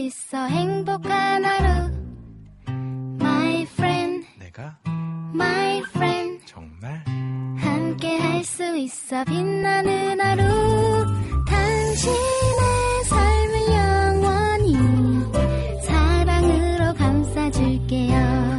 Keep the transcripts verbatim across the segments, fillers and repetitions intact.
있어 행복한 하루 My friend 내가 My friend 정말 함께 할 수 있어 빛나는 하루 당신의 삶을 영원히 사랑으로 감싸줄게요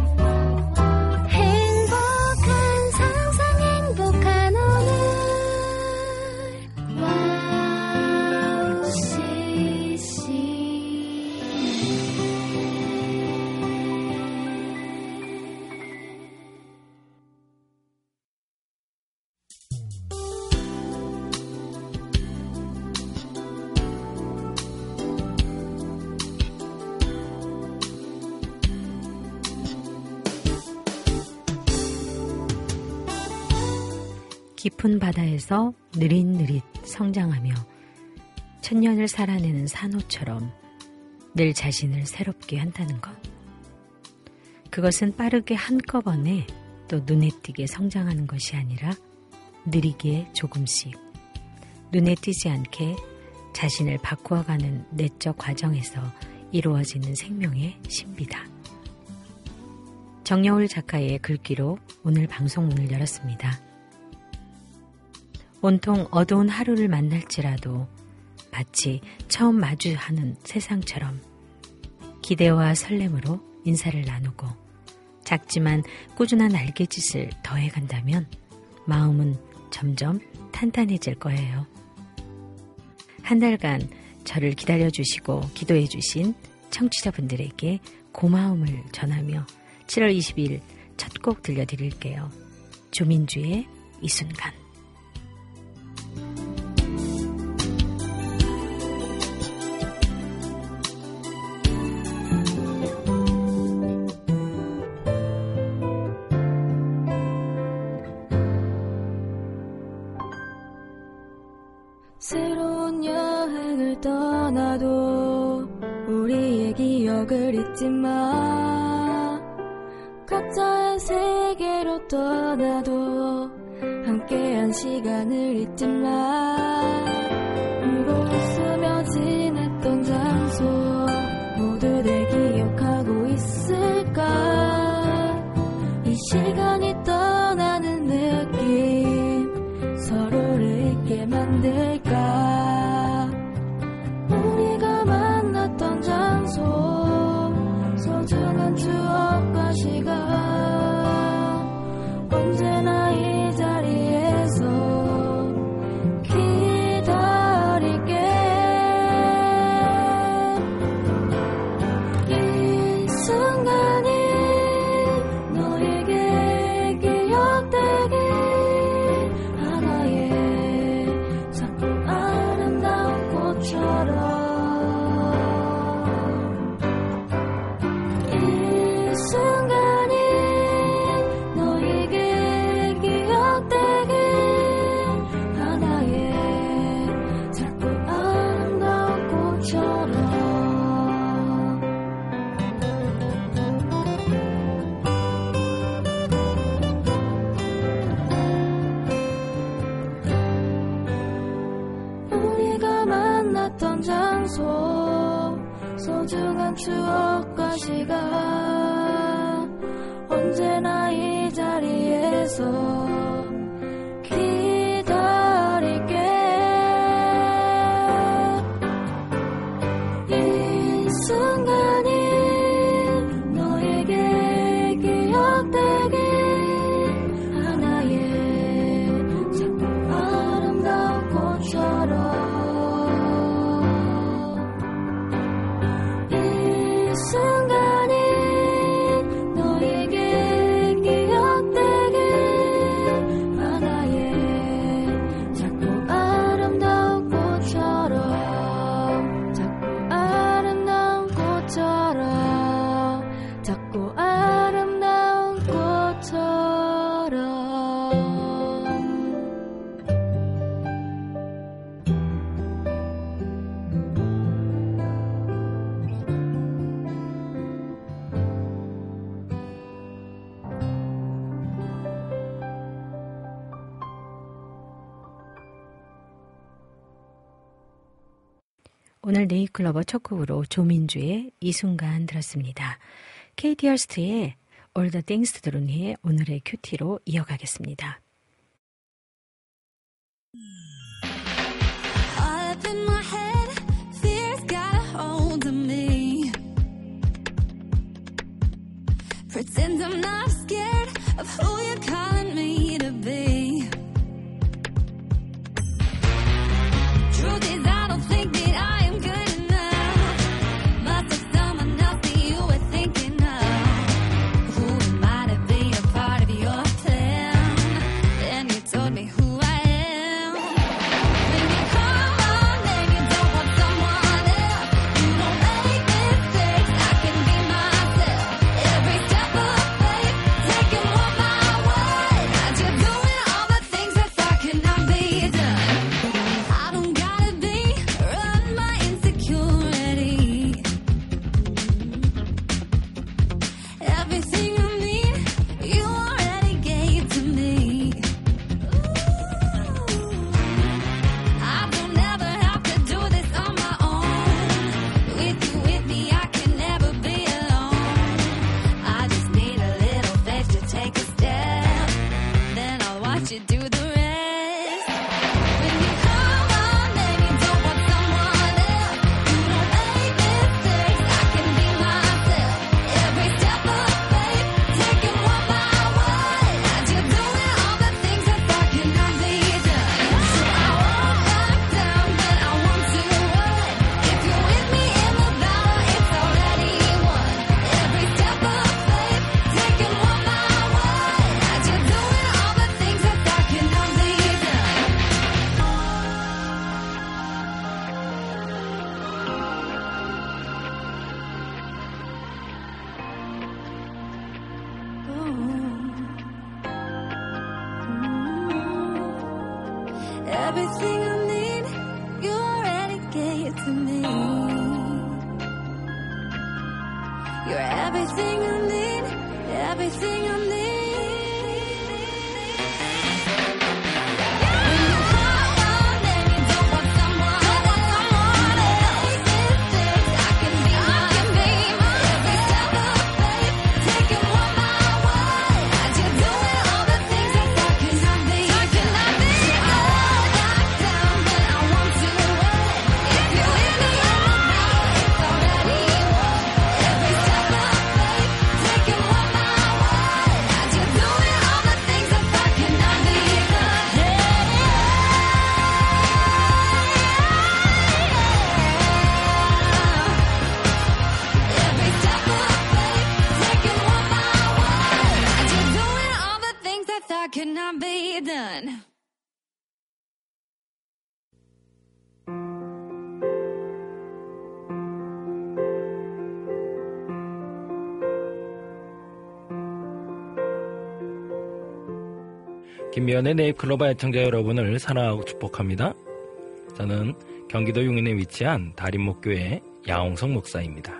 깊은 바다에서 느릿느릿 성장하며 천년을 살아내는 산호처럼 늘 자신을 새롭게 한다는 것. 그것은 빠르게 한꺼번에 또 눈에 띄게 성장하는 것이 아니라 느리게 조금씩 눈에 띄지 않게 자신을 바꾸어가는 내적 과정에서 이루어지는 생명의 신비다. 정여울 작가의 글귀로 오늘 방송 문을 열었습니다. 온통 어두운 하루를 만날지라도 마치 처음 마주하는 세상처럼 기대와 설렘으로 인사를 나누고 작지만 꾸준한 날개짓을 더해간다면 마음은 점점 탄탄해질 거예요. 한 달간 저를 기다려주시고 기도해주신 청취자분들에게 고마움을 전하며 칠월 이십일 첫 곡 들려드릴게요. 조민주의 이 순간. 새로운 여행을 떠나도 우리의 기억을 잊지 마. 각자의 세계로 떠나도 함께한 시간을 잊지 마. 울고 웃으며 지냈던 장소 모두들 기억하고 있을까. 이 시간이 떠나는 느낌 서로를 잊게 만들까. 우리가 만났던 장소 소중한 추억과 시간 언제나 이 자리에서 기다릴게. 이 순간이 너에게 기억되길 하나의 작고 아름다운 꽃처럼. 이 순간이 너에게 기억되길 하나의 작고 아름다운 꽃처럼. 우리가 만났던 장소 소중한 추억과 시간 언제나 이 자리에서 기다릴게. 이 순간이 너에게 기억되길 하나의 작고 아름다운 꽃처럼. 이 순간이 오늘 네잎클로버 첫 곡으로 조민주의 이 순간 들었습니다. 케이티 헐스트의 All the Things to Do의 오늘의 큐티로 이어가겠습니다. Up in my head, fear's got a hold of me. Pretend I'm not scared of who you're calling me to be. Truth is, I don't think that I am good enough. Must have someone else that you were thinking of. Who am I to be a part of your plan? Then you told me who I am. When you call my name, you don't want someone else. You don't make mistakes, I can be myself. Every step of faith, taking one by one. As you're doing all the things that thought could not be done. I don't gotta be run my insecurity. Everything I need, you already gave to me. I don't ever have to do this on my own. With you with me, I can never be alone. I just need a little faith to take a step. Then I'll watch you do the rest. When you call my name, you don't want someone else. You don't make mistakes, I can be myself. Every step of faith, taking one by one. As you're doing all the things I thought could not be done. So I won't back down, but I want to run. If you're with me in the battle, it's already won. Every step of faith, taking one by one. As you're doing all the things I thought could not be done. Everything I need, you already gave to me. You're everything I need, everything I need. When you call my name, you don't want someone else. Mistakes, I can be myself. Every step of faith, taking one by one. As you're doing all the things I thought could not be done. So I won't back down, but I want to run. If you're with me in the battle, it's already won. Every step of faith, taking one by one. As you're doing all the things I thought could not be done. Every step of faith, taking one by one. As you're doing all the things I thought could not be done. 김미연의 네잎클로버 애청자 여러분을 사랑하고 축복합니다. 저는 경기도 용인에 위치한 다림목교회 야홍석 목사입니다.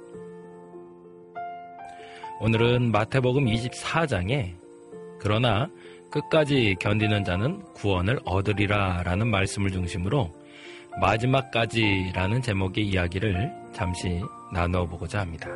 오늘은 마태복음 이십사 장에 그러나 끝까지 견디는 자는 구원을 얻으리라 라는 말씀을 중심으로 마지막까지라는 제목의 이야기를 잠시 나누어 보고자 합니다.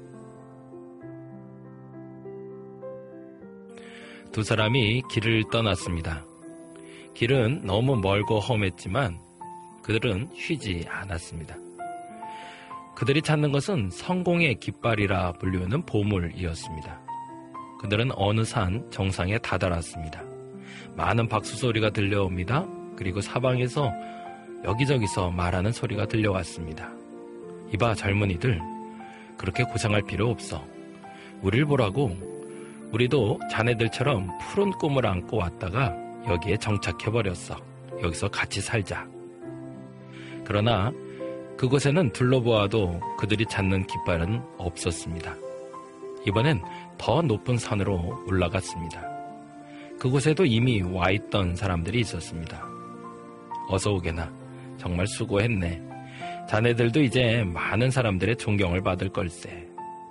두 사람이 길을 떠났습니다. 길은 너무 멀고 험했지만 그들은 쉬지 않았습니다. 그들이 찾는 것은 성공의 깃발이라 불리우는 보물이었습니다. 그들은 어느 산 정상에 다다랐습니다. 많은 박수 소리가 들려옵니다. 그리고 사방에서 여기저기서 말하는 소리가 들려왔습니다. 이봐 젊은이들, 그렇게 고생할 필요 없어. 우릴 보라고. 우리도 자네들처럼 푸른 꿈을 안고 왔다가 여기에 정착해버렸어. 여기서 같이 살자. 그러나 그곳에는 둘러보아도 그들이 찾는 깃발은 없었습니다. 이번엔 더 높은 산으로 올라갔습니다. 그곳에도 이미 와 있던 사람들이 있었습니다. 어서 오게나. 정말 수고했네. 자네들도 이제 많은 사람들의 존경을 받을 걸세.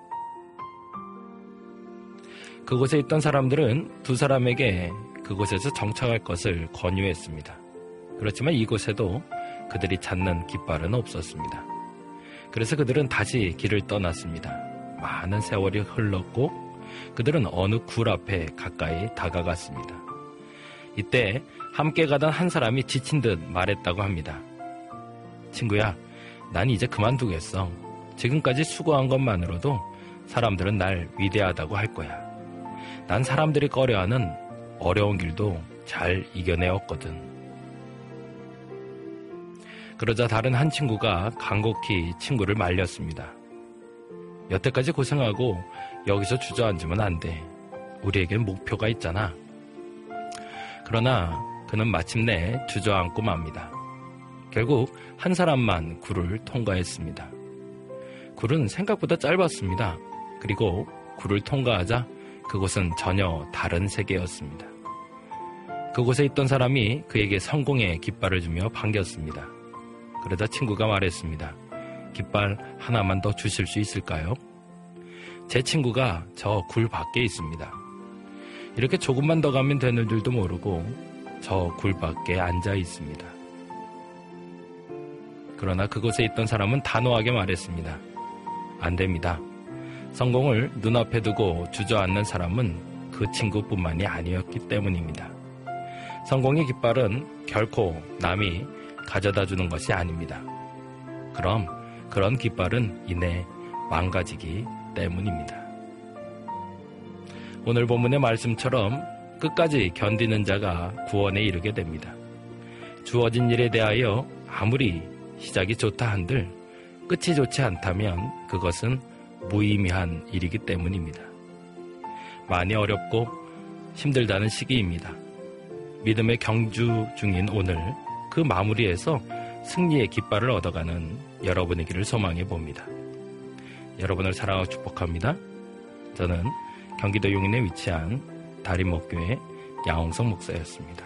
그곳에 있던 사람들은 두 사람에게 그곳에서 정착할 것을 권유했습니다. 그렇지만 이곳에도 그들이 찾는 깃발은 없었습니다. 그래서 그들은 다시 길을 떠났습니다. 많은 세월이 흘렀고 그들은 어느 굴 앞에 가까이 다가갔습니다. 이때 함께 가던 한 사람이 지친 듯 말했다고 합니다. 친구야, 난 이제 그만두겠어. 지금까지 수고한 것만으로도 사람들은 날 위대하다고 할 거야. 난 사람들이 꺼려하는 어려운 길도 잘 이겨내었거든. 그러자 다른 한 친구가 간곡히 친구를 말렸습니다. 여태까지 고생하고 여기서 주저앉으면 안 돼. 우리에겐 목표가 있잖아. 그러나 그는 마침내 주저앉고 맙니다. 결국 한 사람만 굴을 통과했습니다. 굴은 생각보다 짧았습니다. 그리고 굴을 통과하자 그곳은 전혀 다른 세계였습니다. 그곳에 있던 사람이 그에게 성공의 깃발을 주며 반겼습니다. 그러다 친구가 말했습니다. 깃발 하나만 더 주실 수 있을까요? 제 친구가 저 굴 밖에 있습니다. 이렇게 조금만 더 가면 되는 줄도 모르고 저 굴 밖에 앉아 있습니다. 그러나 그곳에 있던 사람은 단호하게 말했습니다. 안 됩니다. 성공을 눈앞에 두고 주저앉는 사람은 그 친구뿐만이 아니었기 때문입니다. 성공의 깃발은 결코 남이 가져다 주는 것이 아닙니다. 그럼 그런 깃발은 이내 망가지기 때문입니다. 오늘 본문의 말씀처럼 끝까지 견디는 자가 구원에 이르게 됩니다. 주어진 일에 대하여 아무리 시작이 좋다 한들 끝이 좋지 않다면 그것은 무의미한 일이기 때문입니다. 많이 어렵고 힘들다는 시기입니다. 믿음의 경주 중인 오늘 그 마무리에서 승리의 깃발을 얻어가는 여러분이기를 소망해 봅니다. 여러분을 사랑하고 축복합니다. 저는 경기도 용인에 위치한 다림목교회 양홍석 목사였습니다.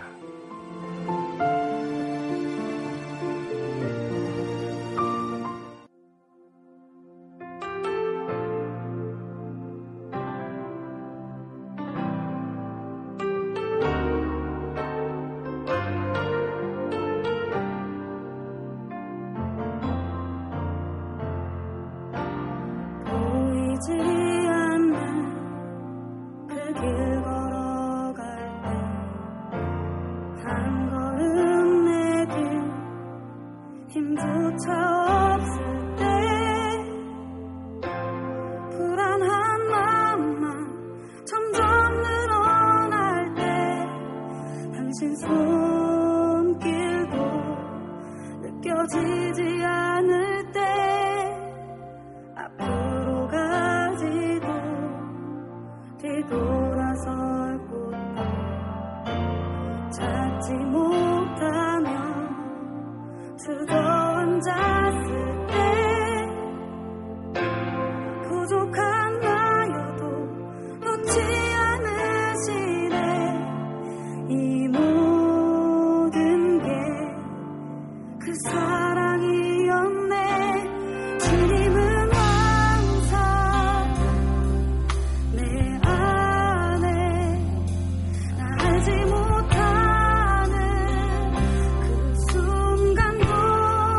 알지 못하는 그 순간도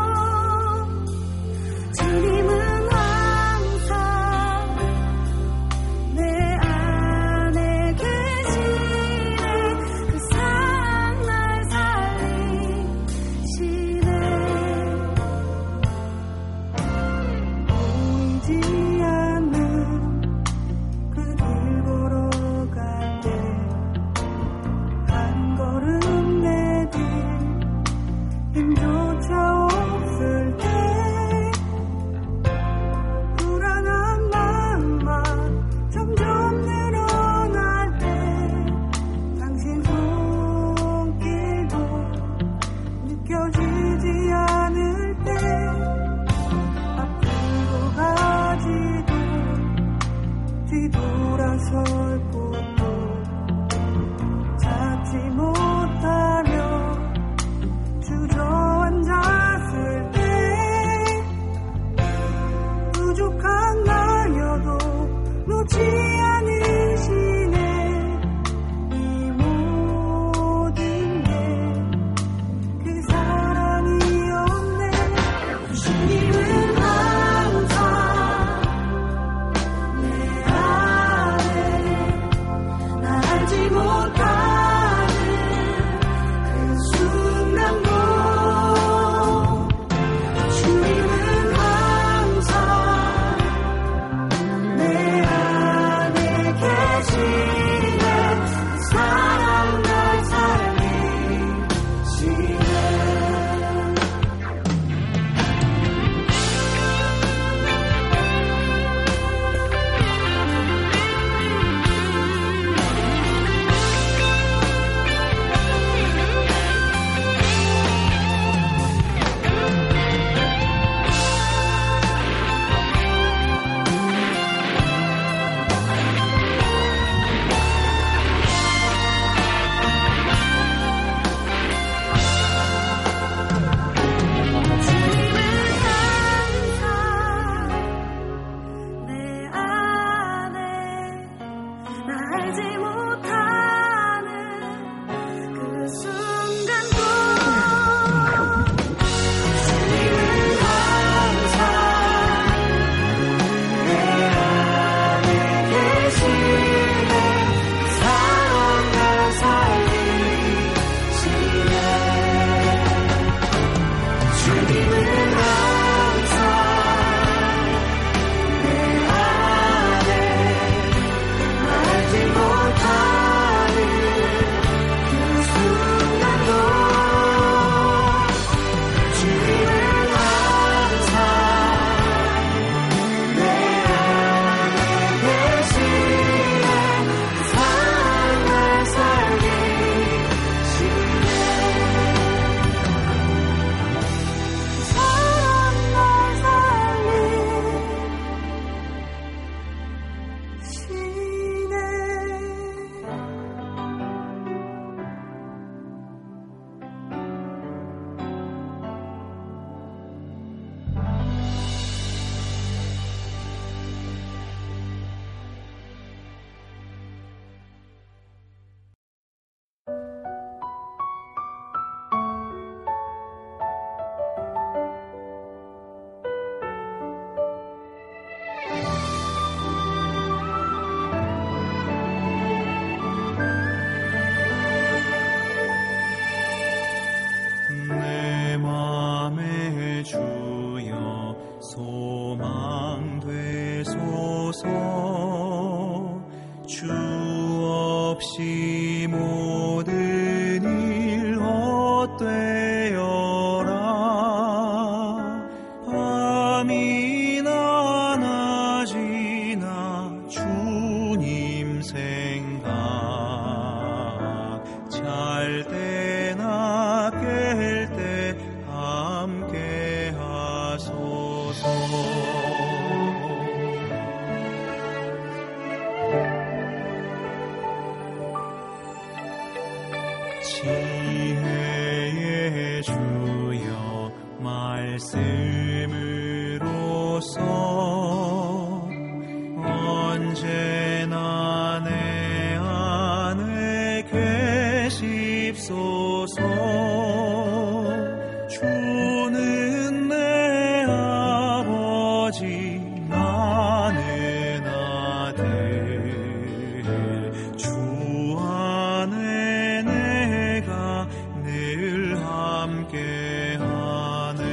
지혜의 주여 말씀으로써 언제나 내 안에 계십소서. 주는 내 아버지 나는 아들, 주 안에 내가 늘 함께하네.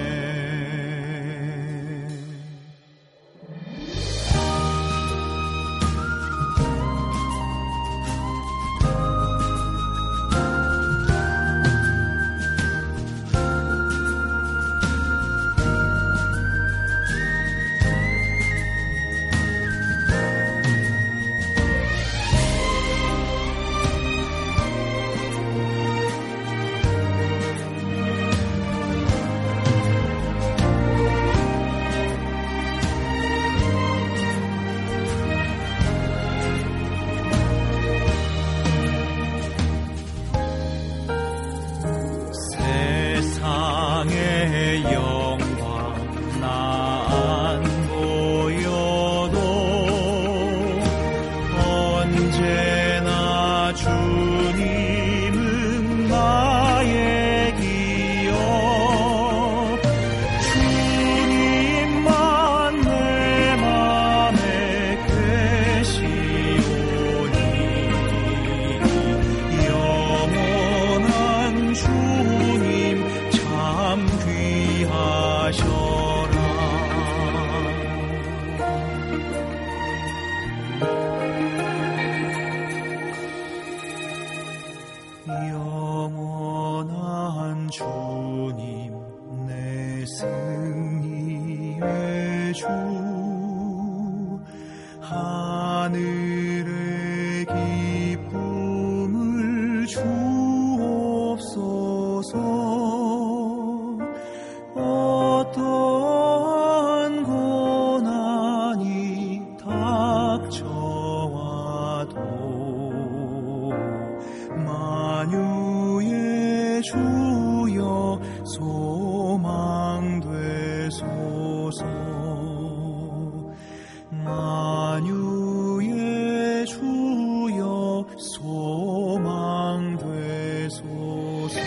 세상의 영광 나 안 보여도 언제나 주님은 나의 기억. 주님만 내 맘에 계시오니 영원한 주님 참 귀하셔라. 영원한 주님 내 승리의 주, 하늘의 기쁨을 주옵소서. 어떠한 고난이 닥쳐와도 만유의 주여 소망되소서. 만유의 주여 소망되소서.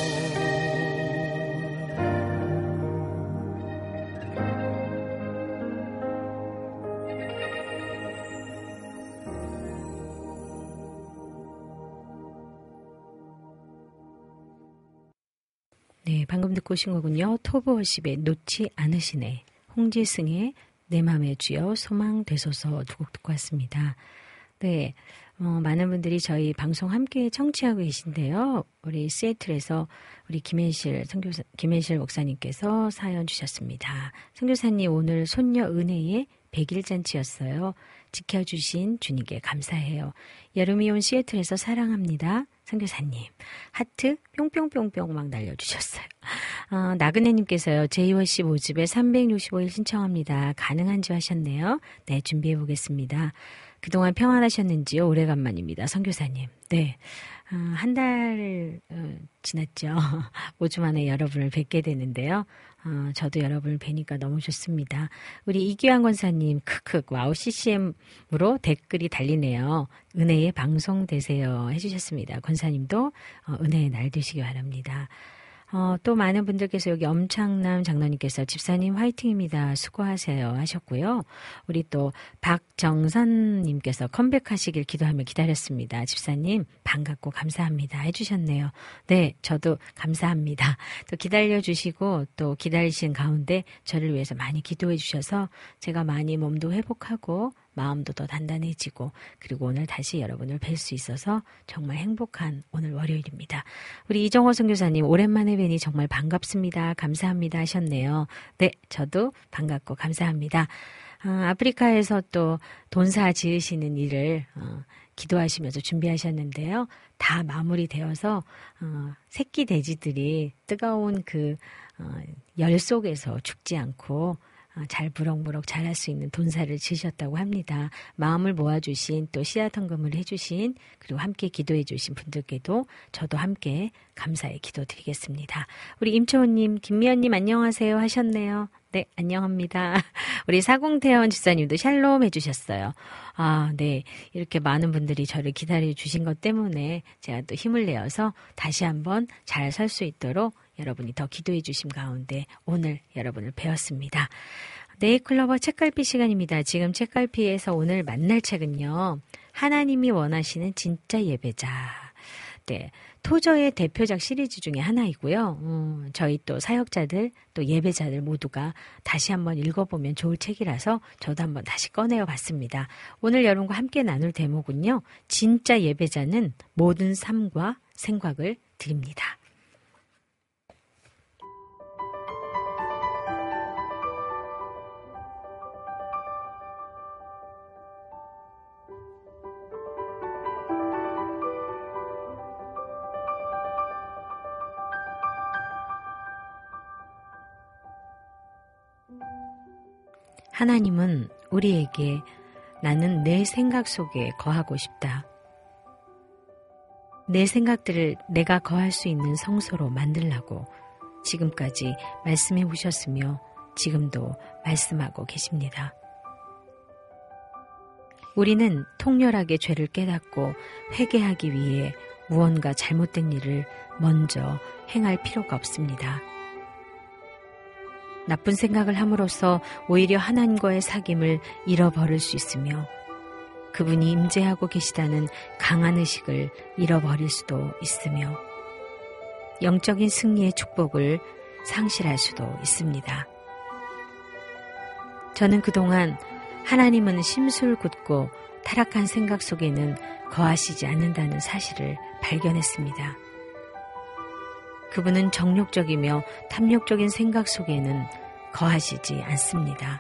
네, 방금 듣고 오신 거군요. 토브워십의 놓지 않으시네, 홍지승의 내 맘의 주여 소망되소서 두 곡 듣고 왔습니다. 네, 어, 많은 분들이 저희 방송 함께 청취하고 계신데요. 우리 시애틀에서 우리 김혜실 선교사, 김혜실 목사님께서 사연 주셨습니다. 선교사님, 오늘 손녀 은혜의 백일 잔치였어요. 지켜주신 주님께 감사해요. 여름이 온 시애틀에서 사랑합니다. 선교사님, 하트 뿅뿅뿅뿅 막 날려주셨어요. 어, 나그네님께서요, 제이워씨 모집에 삼백육십오 일 신청합니다. 가능한지 하셨네요. 네, 준비해보겠습니다. 그동안 평안하셨는지요? 오래간만입니다. 선교사님. 네, 어, 한 달 어, 지났죠. 오 주 만에 여러분을 뵙게 되는데요. 어, 저도 여러분을 뵈니까 너무 좋습니다. 우리 이규환 권사님, 크크, 와우 씨씨엠으로 댓글이 달리네요. 은혜의 방송 되세요 해주셨습니다. 권사님도 어, 은혜의 날 되시기 바랍니다. 어, 또 많은 분들께서 여기 엄창남 장로님께서 집사님 화이팅입니다. 수고하세요 하셨고요. 우리 또 박정선님께서 컴백하시길 기도하며 기다렸습니다. 집사님 반갑고 감사합니다 해주셨네요. 네, 저도 감사합니다. 또 기다려주시고 또 기다리신 가운데 저를 위해서 많이 기도해 주셔서 제가 많이 몸도 회복하고 마음도 더 단단해지고, 그리고 오늘 다시 여러분을 뵐 수 있어서 정말 행복한 오늘 월요일입니다. 우리 이정호 선교사님, 오랜만에 뵈니 정말 반갑습니다. 감사합니다 하셨네요. 네, 저도 반갑고 감사합니다. 어, 아프리카에서 또 돈사 지으시는 일을 어, 기도하시면서 준비하셨는데요. 다 마무리되어서 어, 새끼 돼지들이 뜨거운 그 어, 열 속에서 죽지 않고 잘 부럭부럭 자랄 수 있는 돈사를 지으셨다고 합니다. 마음을 모아주신, 또 씨앗 헌금을 해주신, 그리고 함께 기도해주신 분들께도 저도 함께 감사의 기도 드리겠습니다. 우리 임초원님, 김미연님 안녕하세요 하셨네요. 네, 안녕합니다. 우리 사공태원 집사님도 샬롬 해주셨어요. 아, 네. 이렇게 많은 분들이 저를 기다려주신 것 때문에 제가 또 힘을 내어서 다시 한번 잘 설 수 있도록 여러분이 더 기도해 주심 가운데 오늘 여러분을 배웠습니다. 네이클로버 책갈피 시간입니다. 지금 책갈피에서 오늘 만날 책은요, 하나님이 원하시는 진짜 예배자. 네, 토저의 대표작 시리즈 중에 하나이고요. 음, 저희 또 사역자들, 또 예배자들 모두가 다시 한번 읽어보면 좋을 책이라서 저도 한번 다시 꺼내어 봤습니다. 오늘 여러분과 함께 나눌 대목은요, 진짜 예배자는 모든 삶과 생각을 드립니다. 하나님은 우리에게 나는 내 생각 속에 거하고 싶다. 내 생각들을 내가 거할 수 있는 성소로 만들라고 지금까지 말씀해 오셨으며 지금도 말씀하고 계십니다. 우리는 통렬하게 죄를 깨닫고 회개하기 위해 무언가 잘못된 일을 먼저 행할 필요가 없습니다. 나쁜 생각을 함으로써 오히려 하나님과의 사귐을 잃어버릴 수 있으며 그분이 임재하고 계시다는 강한 의식을 잃어버릴 수도 있으며 영적인 승리의 축복을 상실할 수도 있습니다. 저는 그동안 하나님은 심술 굳고 타락한 생각 속에는 거하시지 않는다는 사실을 발견했습니다. 그분은 정욕적이며 탐욕적인 생각 속에는 거하시지 않습니다.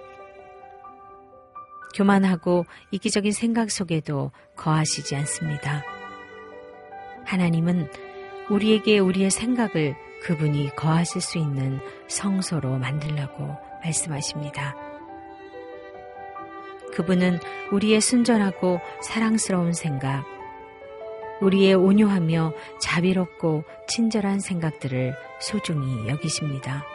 교만하고 이기적인 생각 속에도 거하시지 않습니다. 하나님은 우리에게 우리의 생각을 그분이 거하실 수 있는 성소로 만들라고 말씀하십니다. 그분은 우리의 순전하고 사랑스러운 생각, 우리의 온유하며 자비롭고 친절한 생각들을 소중히 여기십니다.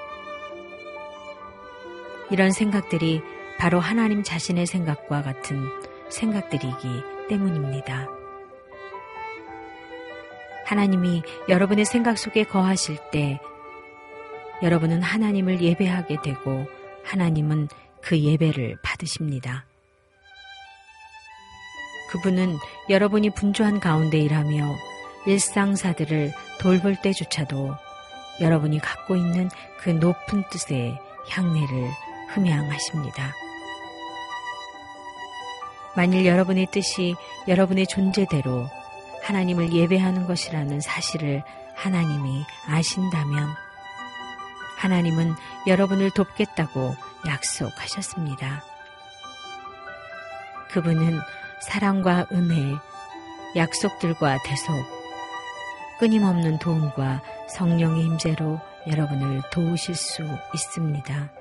이런 생각들이 바로 하나님 자신의 생각과 같은 생각들이기 때문입니다. 하나님이 여러분의 생각 속에 거하실 때 여러분은 하나님을 예배하게 되고 하나님은 그 예배를 받으십니다. 그분은 여러분이 분주한 가운데 일하며 일상사들을 돌볼 때조차도 여러분이 갖고 있는 그 높은 뜻의 향내를 흠양하십니다. 만일 여러분의 뜻이 여러분의 존재대로 하나님을 예배하는 것이라는 사실을 하나님이 아신다면 하나님은 여러분을 돕겠다고 약속하셨습니다. 그분은 사랑과 은혜, 약속들과 대속, 끊임없는 도움과 성령의 임재로 여러분을 도우실 수 있습니다.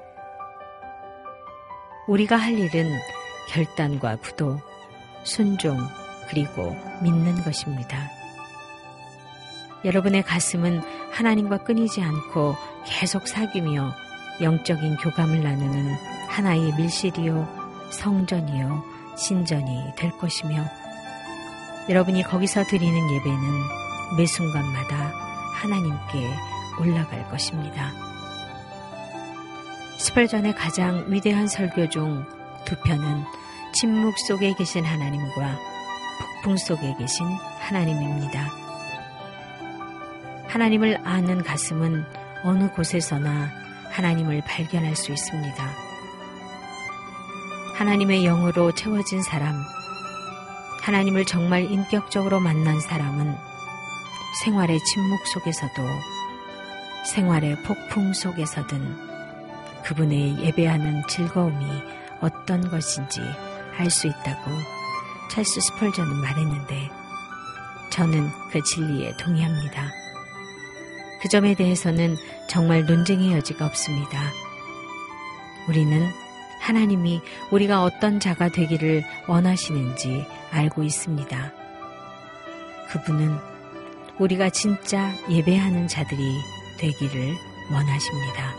우리가 할 일은 결단과 구도, 순종, 그리고 믿는 것입니다. 여러분의 가슴은 하나님과 끊이지 않고 계속 사귀며 영적인 교감을 나누는 하나의 밀실이요, 성전이요, 신전이 될 것이며 여러분이 거기서 드리는 예배는 매 순간마다 하나님께 올라갈 것입니다. 스펄전의 가장 위대한 설교 중 두 편은 침묵 속에 계신 하나님과 폭풍 속에 계신 하나님입니다. 하나님을 아는 가슴은 어느 곳에서나 하나님을 발견할 수 있습니다. 하나님의 영으로 채워진 사람, 하나님을 정말 인격적으로 만난 사람은 생활의 침묵 속에서도 생활의 폭풍 속에서든 그분의 예배하는 즐거움이 어떤 것인지 알 수 있다고 찰스 스펄전은 말했는데 저는 그 진리에 동의합니다. 그 점에 대해서는 정말 논쟁의 여지가 없습니다. 우리는 하나님이 우리가 어떤 자가 되기를 원하시는지 알고 있습니다. 그분은 우리가 진짜 예배하는 자들이 되기를 원하십니다.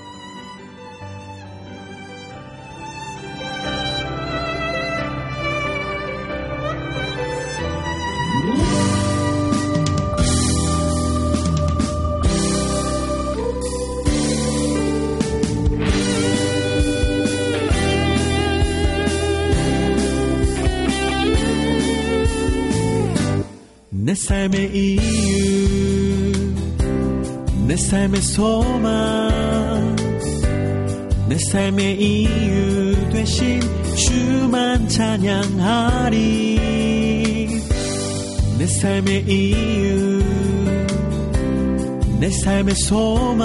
내 삶의 이유, 내 삶의 소망, 내 삶의 이유 되신 주만 찬양하리. 내 삶의 이유, 내 삶의 소망,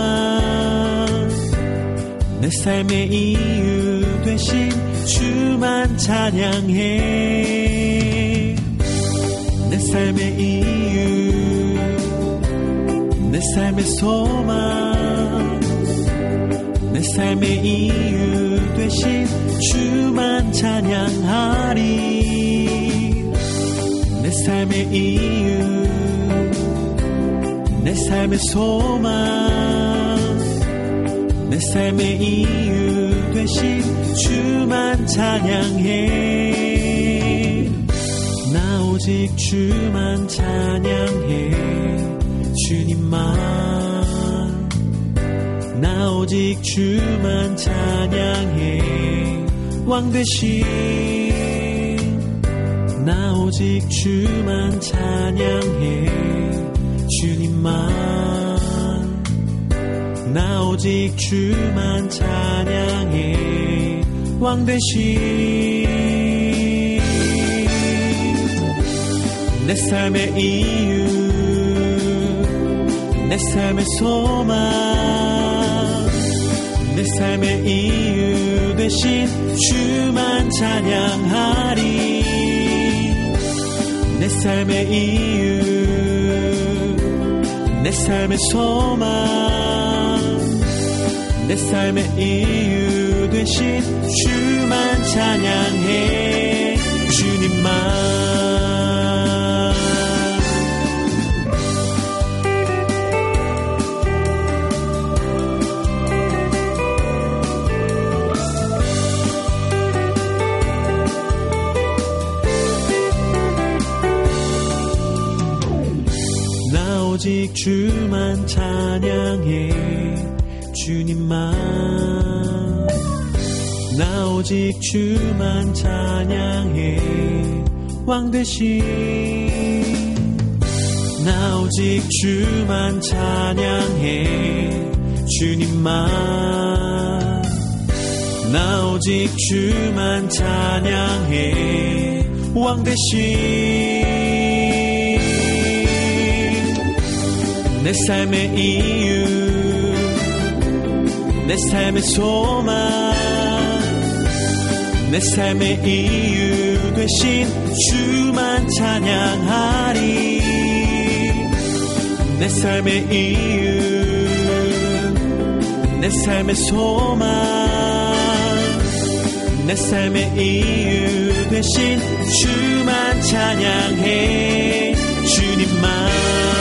내 삶의 이유 되신 주만 찬양해. 내 삶의 이유, 내 삶의 소망, 내 삶의 이유 되신 주만 찬양하리. 내 삶의 이유, 내 삶의 소망, 내 삶의 이유 되신 주만 찬양해. 나 오직 주만 찬양해. 주님만. 나 오직 주만 찬양해. 왕 되신 나 오직 주만 찬양해. 주님만. 나 오직 주만 찬양해. 왕 되신 내 삶의 이유, 내 삶의 소망, 내 삶의 이유 되신 주만 찬양하리. 내 삶의 이유, 내 삶의 소망, 내 삶의 이유 되신 주만 찬양해. 주님만. 오직 주만 찬양해 주님만 나 오직 주만 찬양해 왕 되신 나 오직 주만 찬양해 주님만 나 오직 주만 찬양해 왕 대신 내 삶의 이유 내 삶의 소망 내 삶의 이유 되신 주만 찬양하리 내 삶의 이유 내 삶의 소망 내 삶의 이유 되신 주만 찬양해 주님만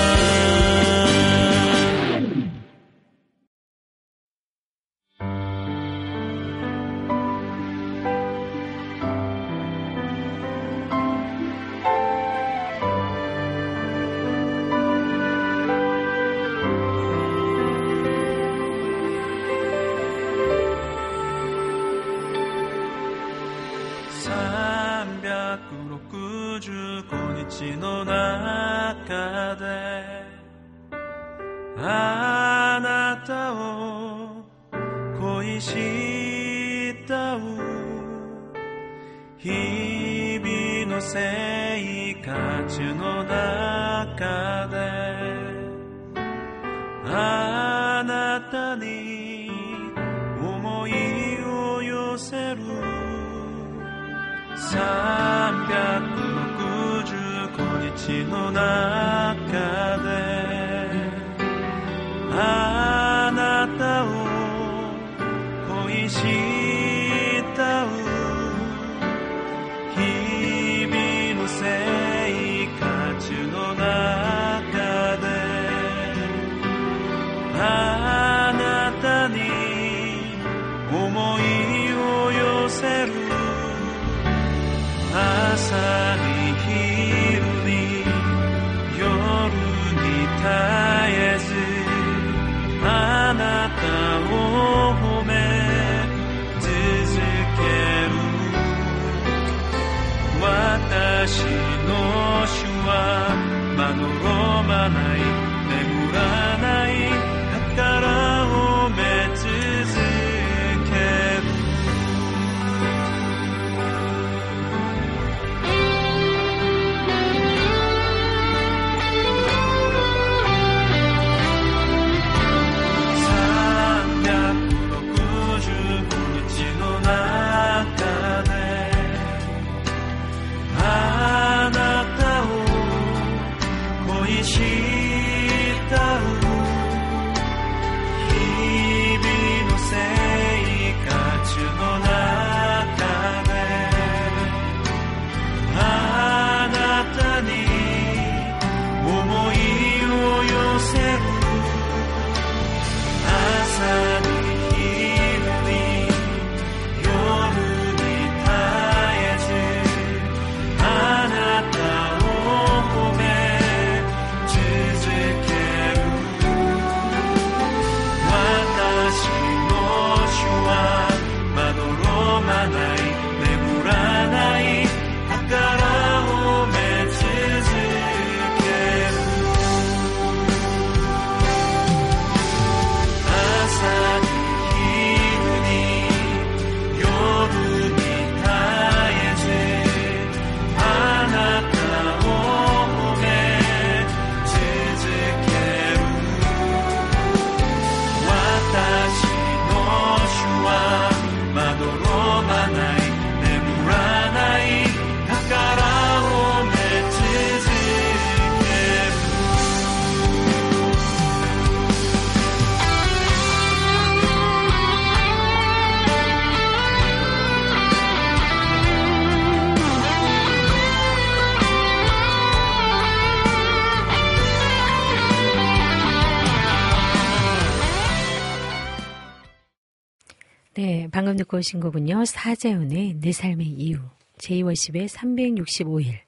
네, 방금 듣고 오신 거군요. 사재훈의 내 삶의 이유, 제이워십의 삼백육십오 일,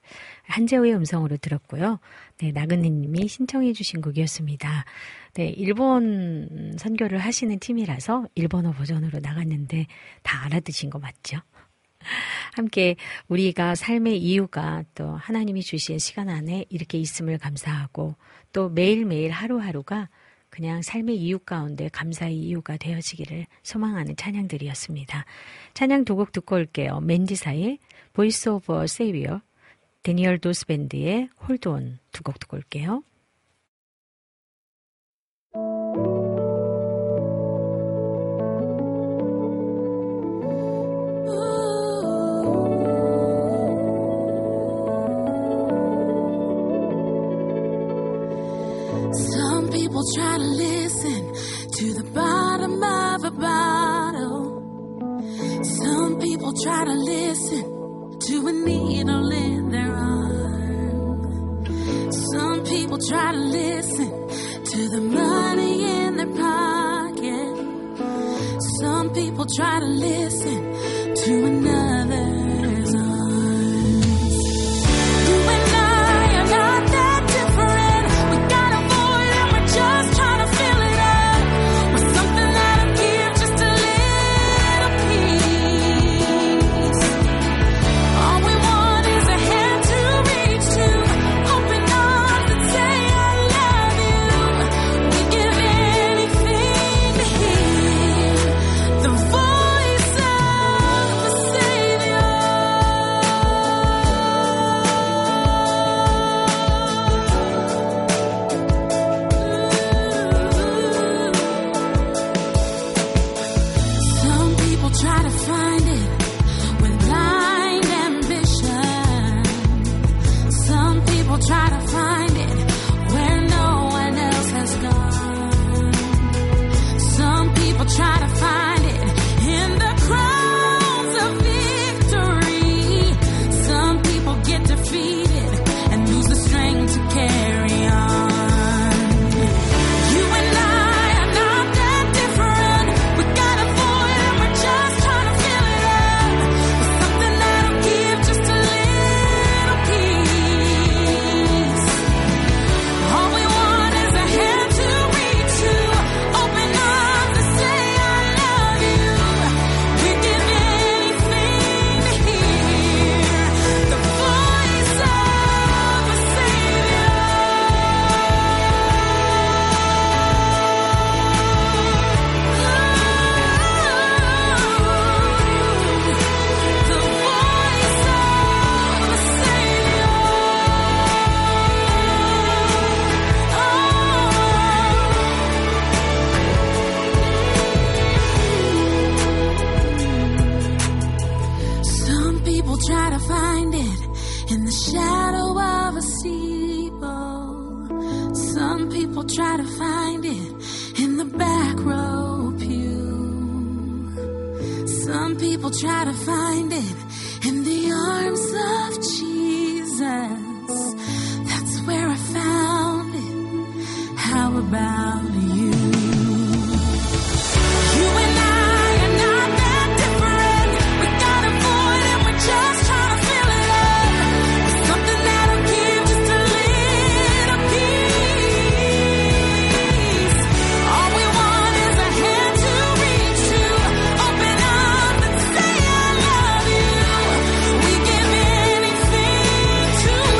한재호의 음성으로 들었고요. 네, 나근혜님이 신청해 주신 곡이었습니다. 네, 일본 선교를 하시는 팀이라서 일본어 버전으로 나갔는데 다 알아듣신 거 맞죠? 함께 우리가 삶의 이유가 또 하나님이 주신 시간 안에 이렇게 있음을 감사하고 또 매일매일 하루하루가 그냥 삶의 이유 가운데 감사의 이유가 되어지기를 소망하는 찬양들이었습니다. 찬양 두 곡 듣고 올게요. 맨디사의 보이스 오브 세이비어, 데니얼 도스 밴드의 홀드 온 두 곡 듣고 올게요. Some people try to listen to the bottom of a bottle. Some people try to listen to a needle in their arm. Some people try to listen to the money in their pocket. Some people try to listen to another's arms. You and I are not that different. We got a void and we're just trying to fill it up with something that'll give just a little peace. All we want is a hand to reach to, open arms and say I love you. We give anything to hear the voice of the Savior. Some people try to find it with blind ambition. Some people try to find it where no one else has gone. Some people try to find it in the crowns of victory. Some people get defeated and lose the strength to carry on. You and I are not that different. We got a void and we're just trying to fill it up with something that'll give just a little peace. All we want is a hand to reach to, open arms and say I love you. We give anything to hear the voice of the Savior. The voice of the Savior. Some people try to find it in the shadow of a steeple. Some people try to find it in the back row pew. Some people try to find it in the arms of Jesus. That's where I found it. How about you? You and I are not that different. We got a void and we're just trying to fill it up with something that'll give just a little peace. All we want is a hand to reach to, open arms and say I love you. We give anything to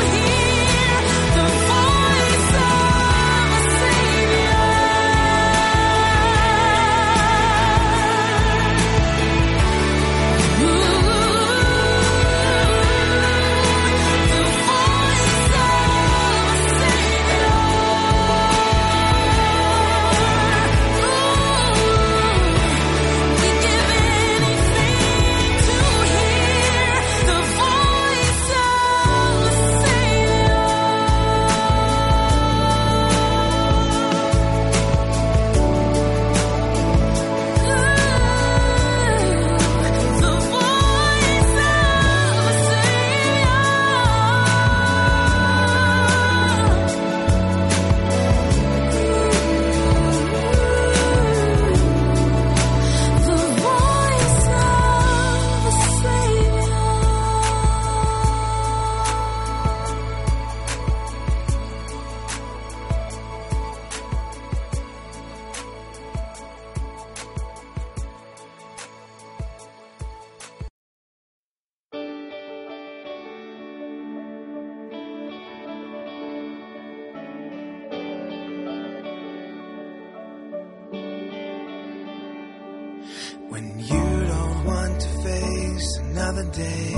another day.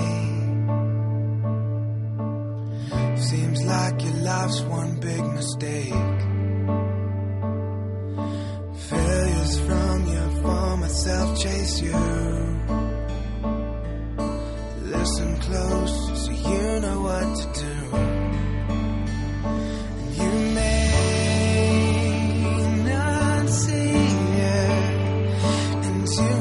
Seems like your life's one big mistake. Failures from your former self chase you. Listen close so you know what to do. You may not see it, and you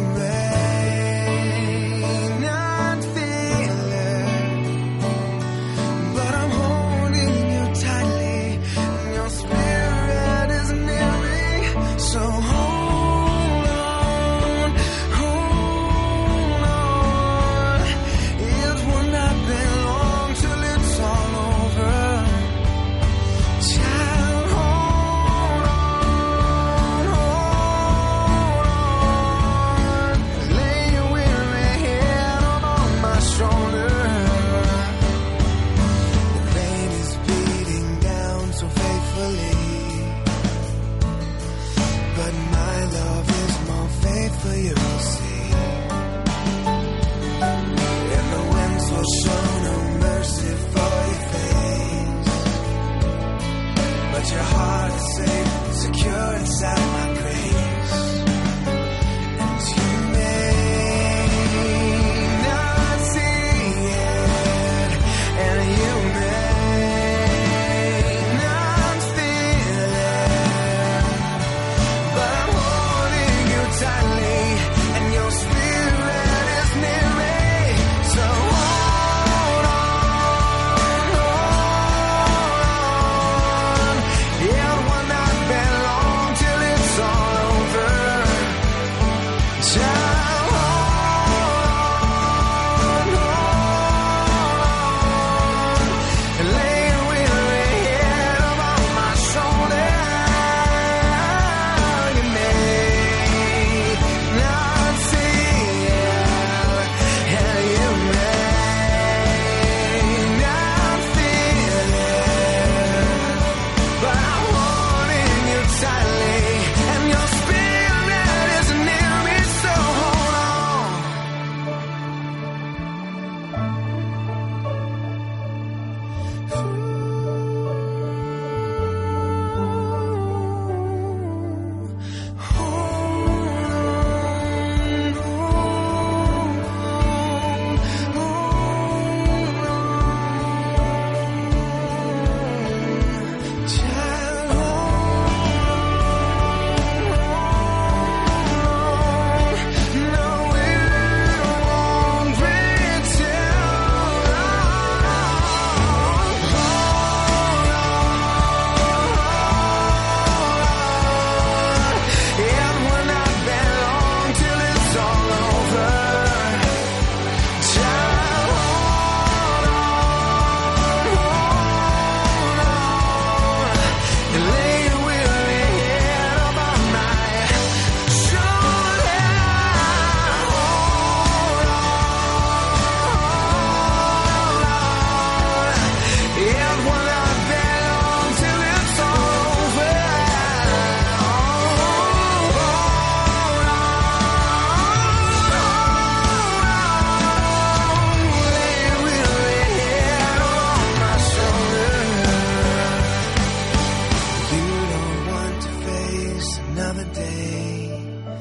may not feel it, but I'm holding you tightly, and your spirit is near me. So hold on, hold on. It will not be long till it's all over. Child, hold on, hold on. Lay your weary head on my shoulder. The rain is beating down so faithfully, but my love is more faithful, you see. And the winds will show no mercy for your face, but your heart is safe, secure inside my grace. And you may not see it, and you may not feel it, but I'm holding you tightly, and your spirit is near me. So hold on, hold on. It will not be long till it's all over. Child, hold on, hold on. And lay your weary head upon my shoulder. You may not see it, and you may not feel it, but I'm holding you tightly, and your spirit is near me. So hold on. Another day.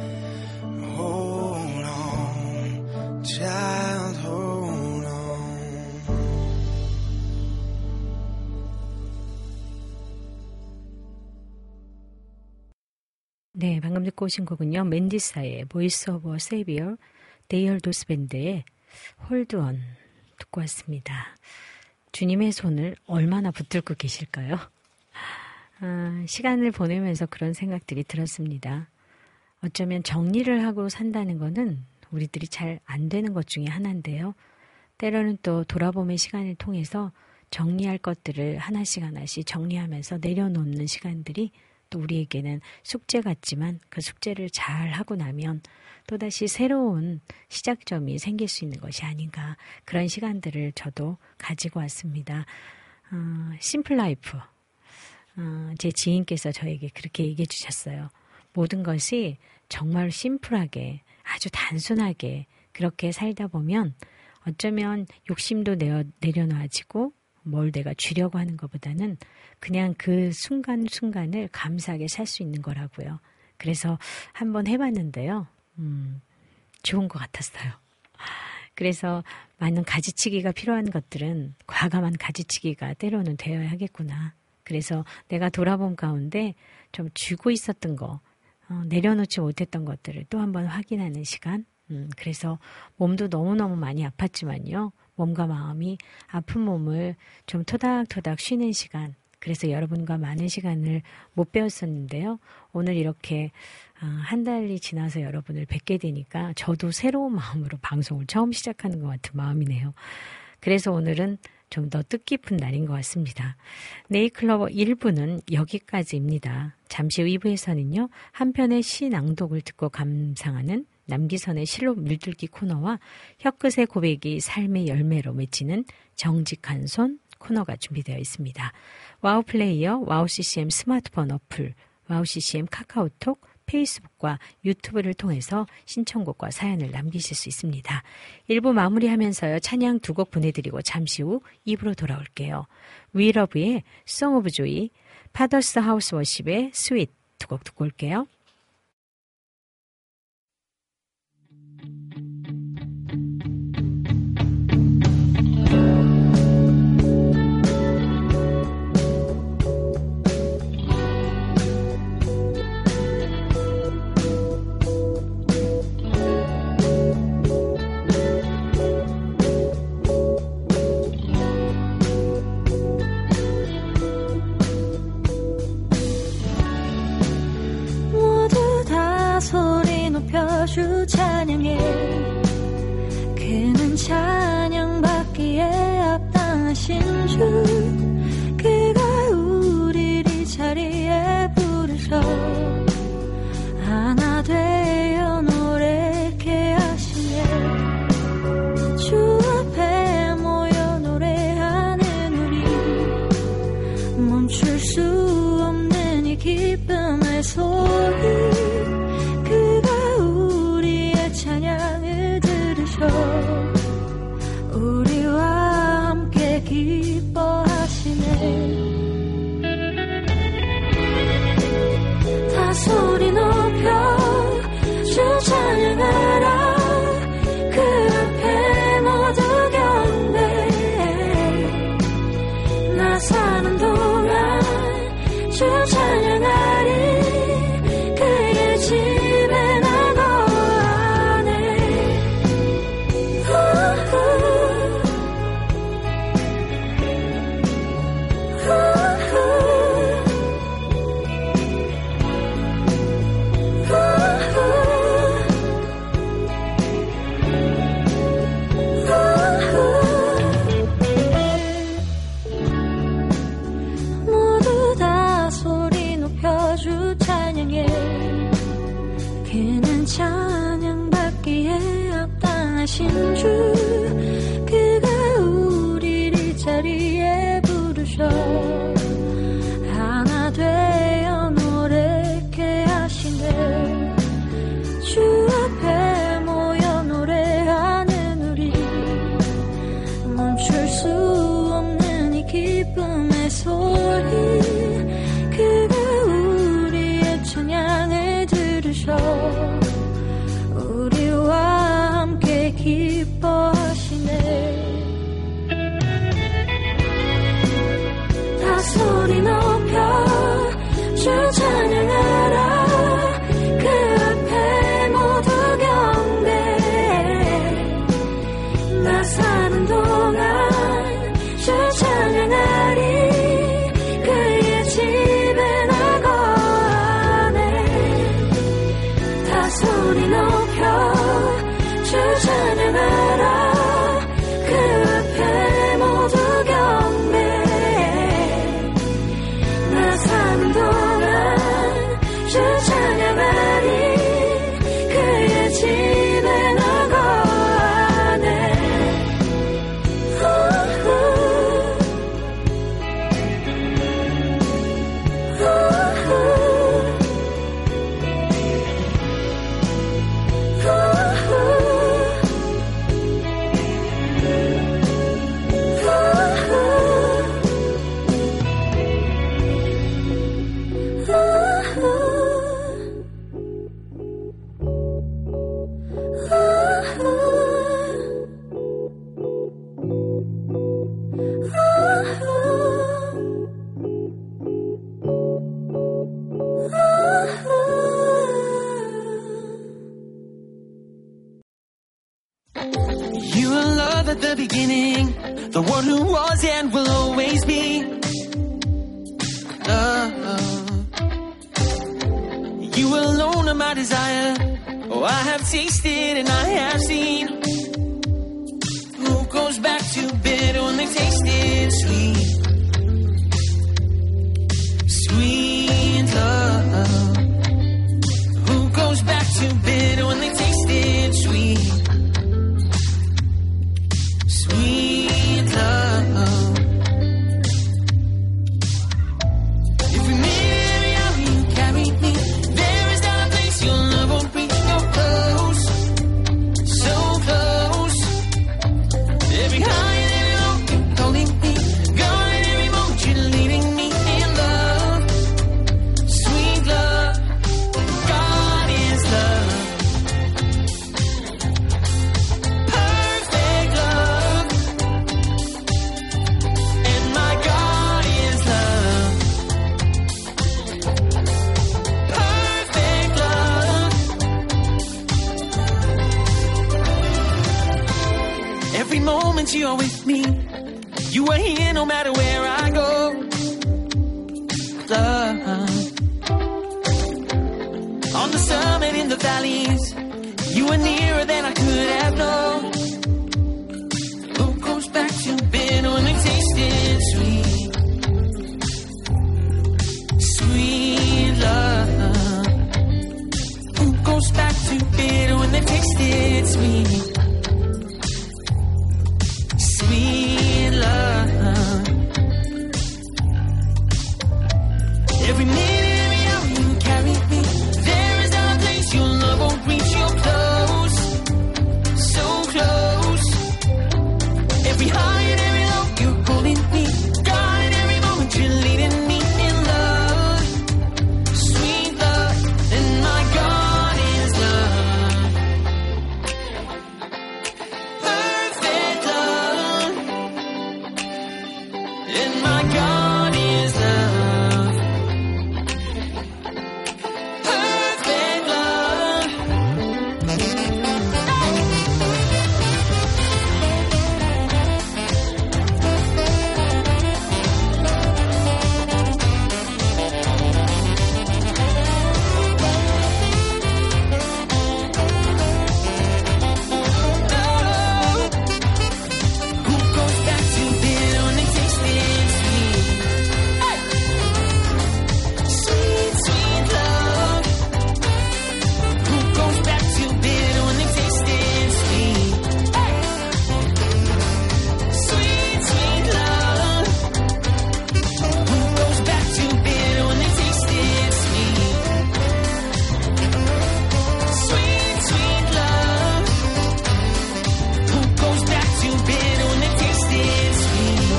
Hold on, child, hold on. 네, 방금 듣고 오신 곡은요. 맨디사의 보이스 오브 어 세이비어, 데이얼도스 밴드의 홀드 온 듣고 왔습니다. 주님의 손을 얼마나 붙들고 계실까요? 아, 시간을 보내면서 그런 생각들이 들었습니다. 어쩌면 정리를 하고 산다는 거는 우리들이 잘 안 되는 것 중에 하나인데요. 때로는 또 돌아봄의 시간을 통해서 정리할 것들을 하나씩 하나씩 정리하면서 내려놓는 시간들이 또 우리에게는 숙제 같지만 그 숙제를 잘 하고 나면 또다시 새로운 시작점이 생길 수 있는 것이 아닌가, 그런 시간들을 저도 가지고 왔습니다. 어, 심플 라이프. 어, 제 지인께서 저에게 그렇게 얘기해 주셨어요. 모든 것이 정말 심플하게, 아주 단순하게 그렇게 살다 보면 어쩌면 욕심도 내어, 내려놔지고 뭘 내가 주려고 하는 것보다는 그냥 그 순간순간을 감사하게 살 수 있는 거라고요. 그래서 한번 해봤는데요. 음, 좋은 것 같았어요. 그래서 많은 가지치기가 필요한 것들은 과감한 가지치기가 때로는 되어야 하겠구나. 그래서 내가 돌아본 가운데 좀 쥐고 있었던 거, 어, 내려놓지 못했던 것들을 또 한번 확인하는 시간. 음, 그래서 몸도 너무너무 많이 아팠지만요. 몸과 마음이 아픈 몸을 좀 토닥토닥 쉬는 시간. 그래서 여러분과 많은 시간을 못 배웠었는데요. 오늘 이렇게 한 달이 지나서 여러분을 뵙게 되니까 저도 새로운 마음으로 방송을 처음 시작하는 것 같은 마음이네요. 그래서 오늘은 좀 더 뜻깊은 날인 것 같습니다. 네이클로버 일 부는 여기까지입니다. 잠시 후 이 부에서는요. 한 편의 시 낭독을 듣고 감상하는 남기선의 실로 물들기 코너와 혀끝의 고백이 삶의 열매로 맺히는 정직한 손 코너가 준비되어 있습니다. 와우 플레이어, 와우 씨씨엠 스마트폰 어플, 와우 씨씨엠 카카오톡, 페이스북과 유튜브를 통해서 신청곡과 사연을 남기실 수 있습니다. 일 부 마무리하면서요. 찬양 두 곡 보내드리고 잠시 후 이 부로 돌아올게요. 위러브의 Song of Joy, 파더스 하우스 워십의 스윗 두 곡 듣고 올게요. 주 찬양해 그는 찬양받기에 합당하신 주 그가 우리를 이 자리에 부르셔 하나 되어 노래케 하시네 주 앞에 모여 노래하는 우리 멈출 수 없는 이 기쁨의 소리 찬양을 들으셔 우리와 함께 기뻐하시네 다 소리 높여 주 찬양하라 그 앞에 모두 경배해 나 사는 동안 주 찬양하리 그의 집에 나가 찬양받기에 합당하신 주 그가 우리를 이 자리에 부르셔 하나 되어 노래케 하시네 주 앞에 모여 노래하는 우리 멈출 수 없는 이 기쁨의 소리 그가 우리의 찬양을 들으셔 우리와 함께 기뻐하시네 다 소리 높여 주 찬양하라 그 앞에 모두 경배해 나 사는 동안 주 찬양하리 그의 집에 나 거하네 다 소리 높여 주 찬양하라 그 앞에 모두 경배해 나 사는 동안 주 찬양하리 그의 집에 나 거하네 was and will always be love. You alone are my desire. Oh, I have tasted and I have seen. Who goes back to bitter when they tasted sweet? Sweet love. Who goes back to bitter when they tasted sweet? Sweet love. Every minute, every hour you carry me. There is not a place your love won't reach. So close, so close. Every high and every low you're calling me. Gone in every moment you're leaving me in love. Sweet love. God is love. Perfect love. And my God is love. Perfect love. Every moment you're with me. You are here no matter where I go. Love. On the summit, in the valleys, you are nearer than I could have known. Who goes back to bitter when they tasted sweet? Sweet love. Who goes back to bitter when they tasted sweet? Sweet love. Every minute, every hour you carry me. There is not a place your love won't reach. You're close, so close. Every high and every low you're holding me. God, in every moment you're leading me in love. Sweet love, and my God is love. Perfect love, and my God is love. Perfect love. Who goes back to bitter when they tasted sweet? Sweet, sweet love. Who goes back to bitter when they tasted sweet? Sweet, sweet love. Who goes back to bitter when they tasted sweet? Sweet, sweet love. Who goes back to bitter when they tasted sweet?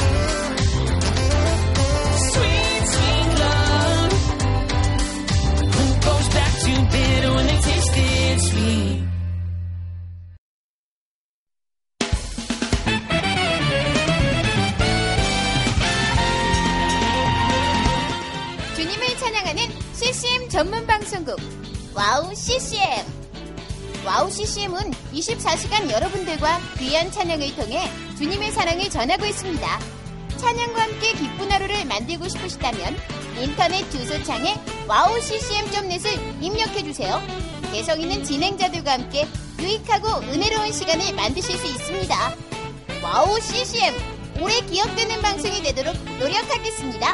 Sweet, sweet love. Who goes back to bitter when they tasted sweet? 주님을 찬양하는 씨씨엠 전문 방송국 와우 씨씨엠. 와우 씨씨엠은 이십사 시간 여러분들과 귀한 찬양을 통해 주님의 사랑을 전하고 있습니다. 찬양과 함께 기쁜 하루를 만들고 싶으시다면 인터넷 주소창에 와우 씨씨엠 닷 넷을 입력해주세요. 개성 있는 진행자들과 함께 유익하고 은혜로운 시간을 만드실 수 있습니다. 와우 씨씨엠, 오래 기억되는 방송이 되도록 노력하겠습니다.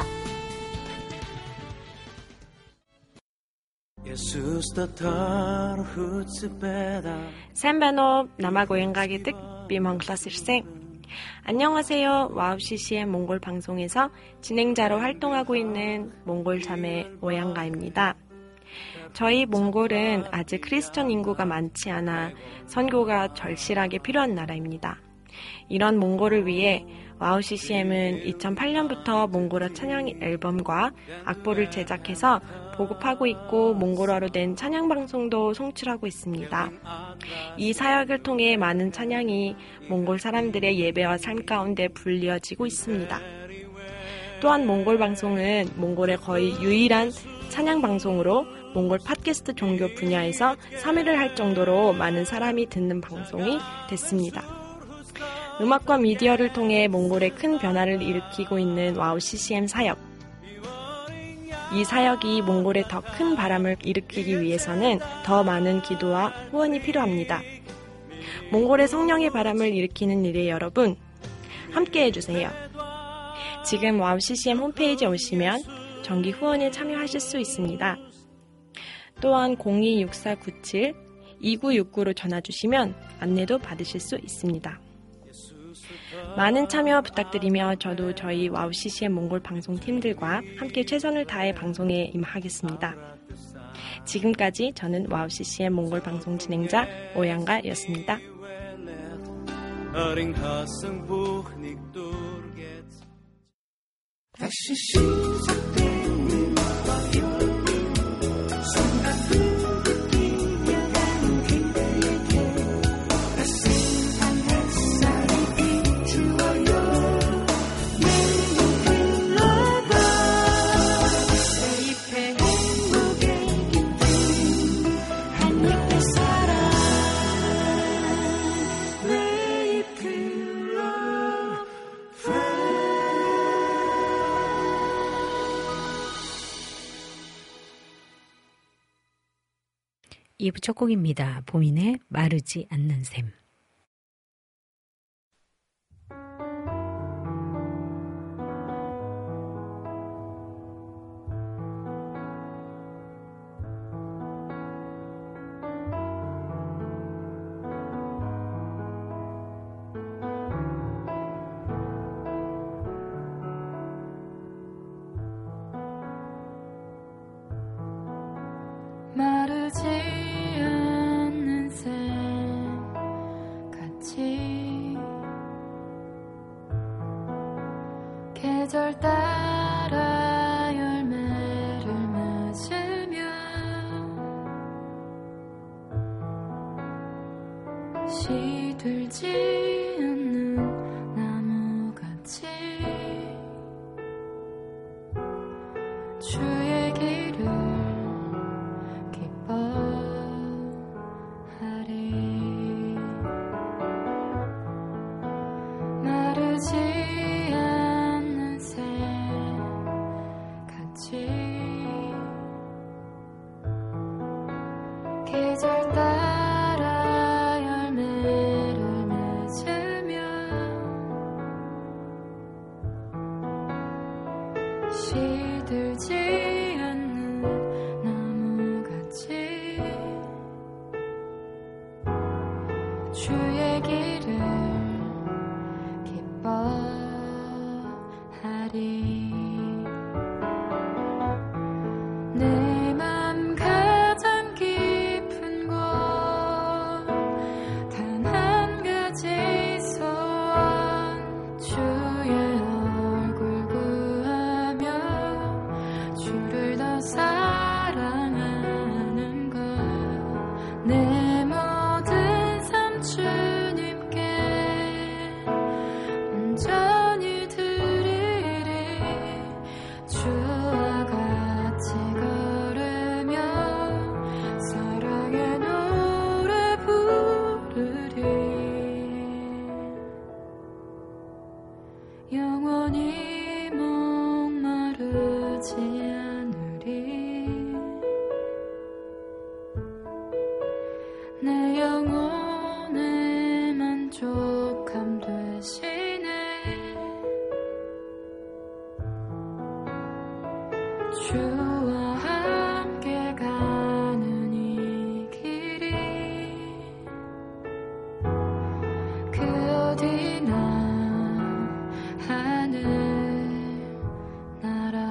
Сайн байна уу? Намайг Уянга гэдэг. Би Монголоос ирсэн. 안녕하세요. 와우 씨씨엠 몽골 방송에서 진행자로 활동하고 있는 몽골 자매 오양가입니다. 저희 몽골은 아직 크리스천 인구가 많지 않아 선교가 절실하게 필요한 나라입니다. 이런 몽골을 위해 와우 씨씨엠은 이천팔 년부터 몽골어 찬양 앨범과 악보를 제작해서 보급하고 있고 몽골어로 된 찬양 방송도 송출하고 있습니다. 이 사역을 통해 많은 찬양이 몽골 사람들의 예배와 삶 가운데 불리어지고 있습니다. 또한 몽골 방송은 몽골의 거의 유일한 찬양 방송으로 몽골 팟캐스트 종교 분야에서 삼 위를 할 정도로 많은 사람이 듣는 방송이 됐습니다. 음악과 미디어를 통해 몽골에 큰 변화를 일으키고 있는 와우 씨씨엠 사역. 이 사역이 몽골에 더 큰 바람을 일으키기 위해서는 더 많은 기도와 후원이 필요합니다. 몽골의 성령의 바람을 일으키는 일에 여러분, 함께 해주세요. 지금 와우 씨씨엠 홈페이지에 오시면 정기 후원에 참여하실 수 있습니다. 또한 공이 육사 구칠 이구육구로 전화 주시면 안내도 받으실 수 있습니다. 많은 참여 부탁드리며 저도 저희 와우 씨씨엠 몽골 방송팀들과 함께 최선을 다해 방송에 임하겠습니다. 지금까지 저는 와우 씨씨엠 몽골 방송 진행자 오양가였습니다. 이 부 첫 곡입니다. 보민의 마르지 않는 샘. 마르지 않는 샘 같이 계절 따라 열매를 맺으며 시들지 않는 나무같이 주의 길을 마르지 않는 샘 같이 계절 따라 열매를 맺으며 시들지 않는 나무같이 주의 길을 기뻐하리. 내 맘 가장 깊은 곳 단 한 가지 소원 주의 얼굴 구하며 주를 더 사랑하는 것 내 모든 삶 주님께 온전히 드리리. 주와 같이 걸으며 사랑의 노래 부르리. 영원히 목마르지 않으리. 내 영혼의 만족함 되시네. 주와 함께 가는 이 길이 그 어디나 하늘 나라.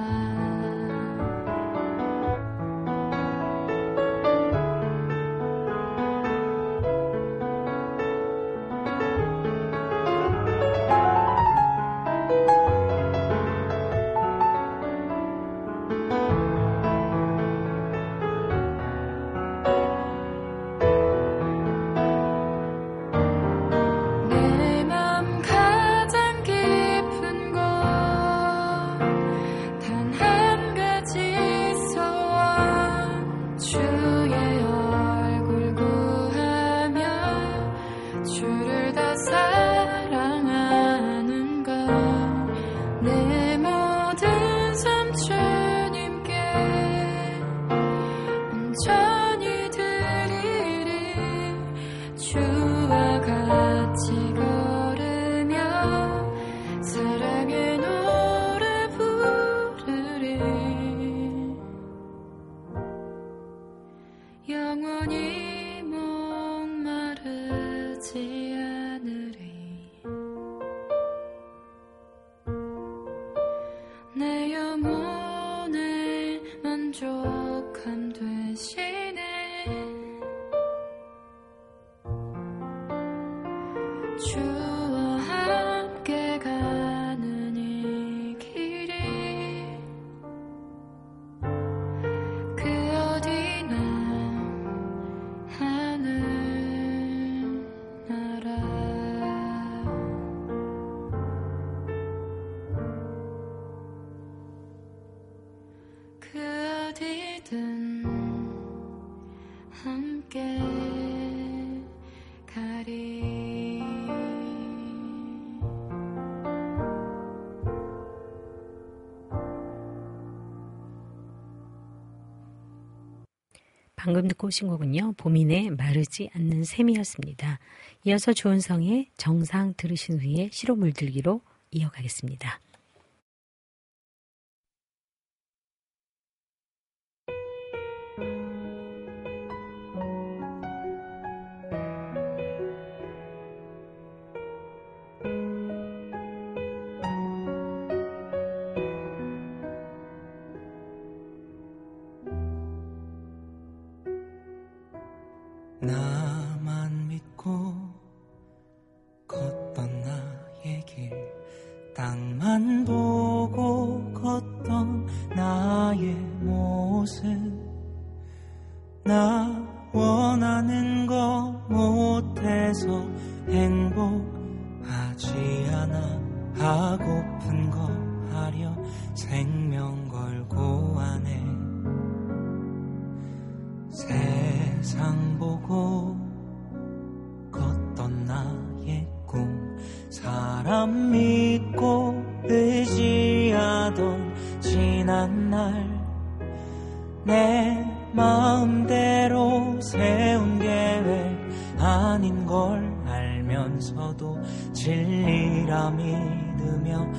만족함 되시네. 주와 함께 가는 이 길이 그 어디나 하늘 나라. 그 어디든 함께 가리. 방금 듣고 오신 거군요. 보민의 마르지 않는 샘이었습니다. 이어서 조은성의 정상 들으신 후에 시로 물들기로 이어가겠습니다. 나만 믿고 걷던 나의 길, 땅만 보고 걷던 나의 모습, 나 원하는 거 못해서 행복하지 않아. 하고픈 거 하려 생명 걸고 하네. 세상 보고 걷던 나의 꿈, 사람 믿고 의지하던 지난 날, 내 마음대로 세운 계획 아닌 걸 알면서도 진리라 믿으며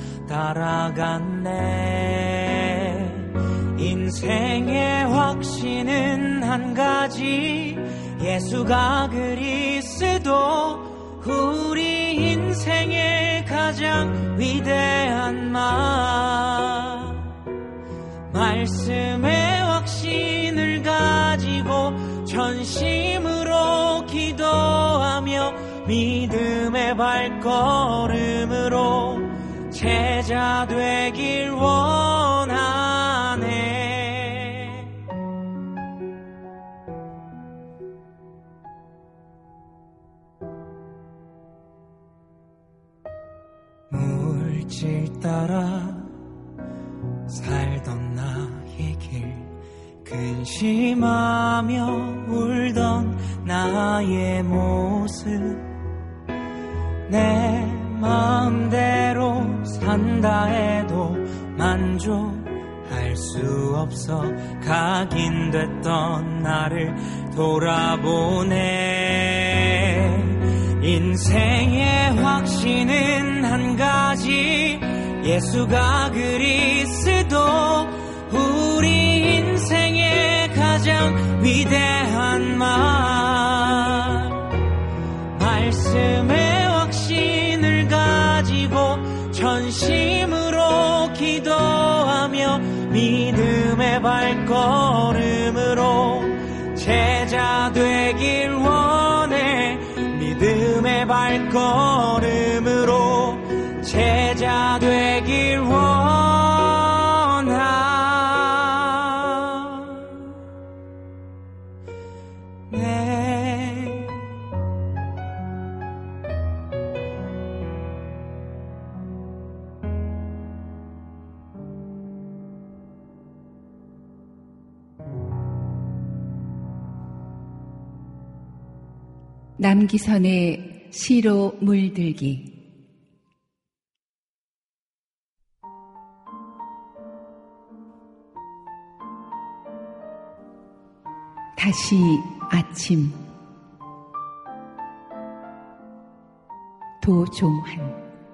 따라갔네. 인생의 확신은 한 가지, 예수가 그리스도. 우리 인생의 가장 위대한 말, 말씀의 확신을 가지고 전심으로 기도하며 믿음의 발걸음으로 제자 되길 원하네. 물질 따라 살던 나의 길, 근심하며 울던 나의 모습, 내 마음대로 산다 해도 만족할 수 없어 각인됐던 나를 돌아보네. 인생의 확신은 한 가지, 예수가 그리스도. 우리 인생의 가장 위대한 말, 말씀의 확신을 가지고 전심으로 기도하며 믿음의 발걸음으로 제자 되길 원해. 믿음의 발걸음으로 제자 되길 원하네. 남기선의 시로 물들기. 다시 아침. 도종환.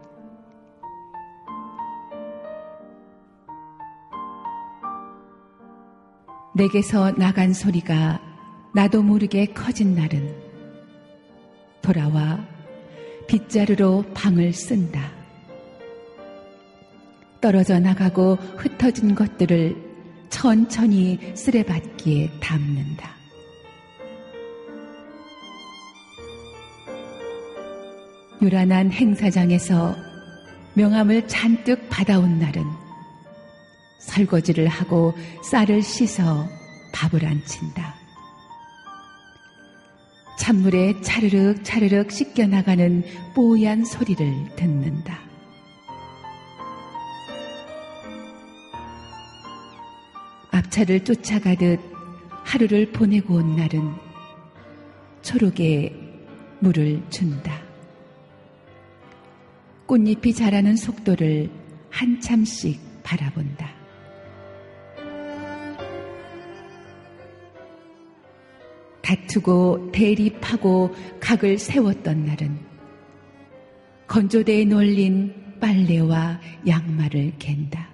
내게서 나간 소리가 나도 모르게 커진 날은 돌아와 빗자루로 방을 쓴다. 떨어져 나가고 흩어진 것들을 천천히 쓰레받기에 담는다. 요란한 행사장에서 명함을 잔뜩 받아온 날은 설거지를 하고 쌀을 씻어 밥을 안친다. 찬물에 차르륵 차르륵 씻겨나가는 뽀얀 소리를 듣는다. 앞차를 쫓아가듯 하루를 보내고 온 날은 초록에 물을 준다. 꽃잎이 자라는 속도를 한참씩 바라본다. 다투고 대립하고 각을 세웠던 날은 건조대에 널린 빨래와 양말을 갠다.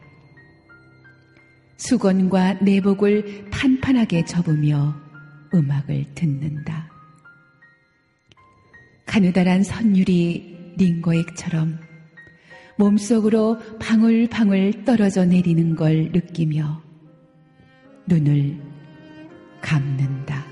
수건과 내복을 판판하게 접으며 음악을 듣는다. 가느다란 선율이 링거액처럼 몸속으로 방울방울 떨어져 내리는 걸 느끼며 눈을 감는다.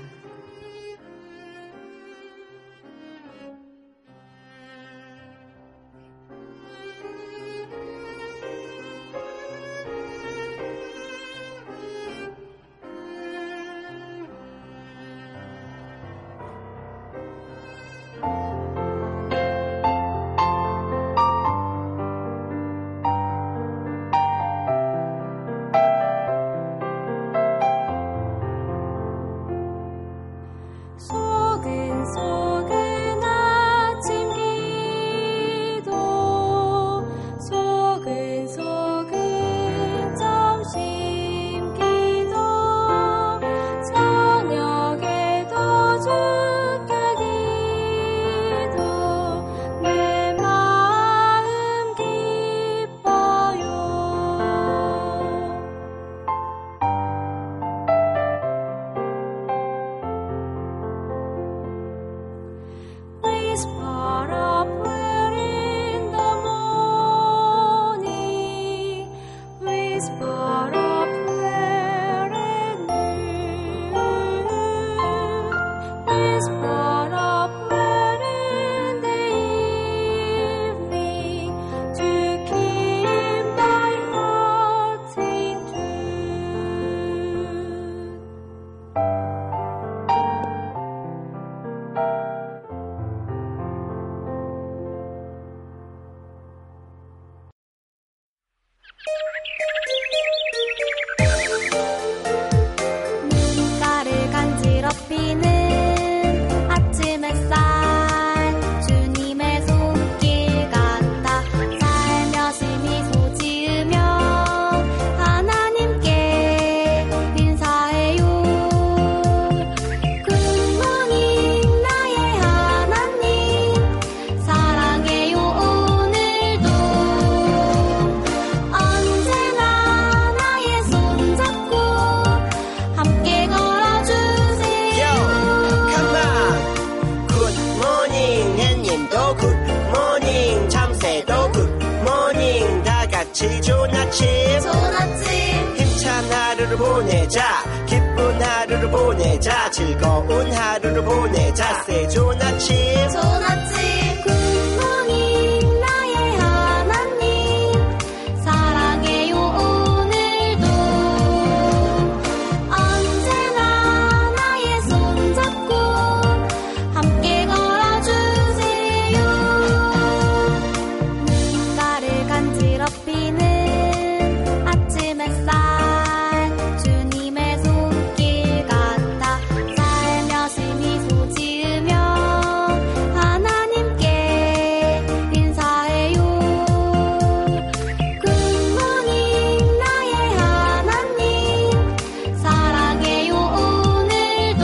눈가를 간지럽히는 아침 햇살 주님의 손길 같아 살며시 미소 지으며 하나님께 인사해요. 굿모닝 나의 하나님 사랑해요. 오늘도 언제나 나의 손잡고 함께 걸어주세요. Come on. 굿모닝 햇님도 굿모닝 참새도 굿모닝 다같이 좋은 아침 좋은 아침 힘찬 하루를 보내자 기쁜 하루를 보내자 즐거운 하루를 보내자 say 좋은 아침 좋은 아침 굿모닝 나의 하나님 사랑해요. 오늘도 언제나 나의 손잡고 함께 걸어주세요. 눈가를 간지럽히는 아침 햇살 주님의 손길 같아 살며시 미소 지으며 하나님께 인사해요. 굿모닝 나의 하나님 사랑해요. 오늘도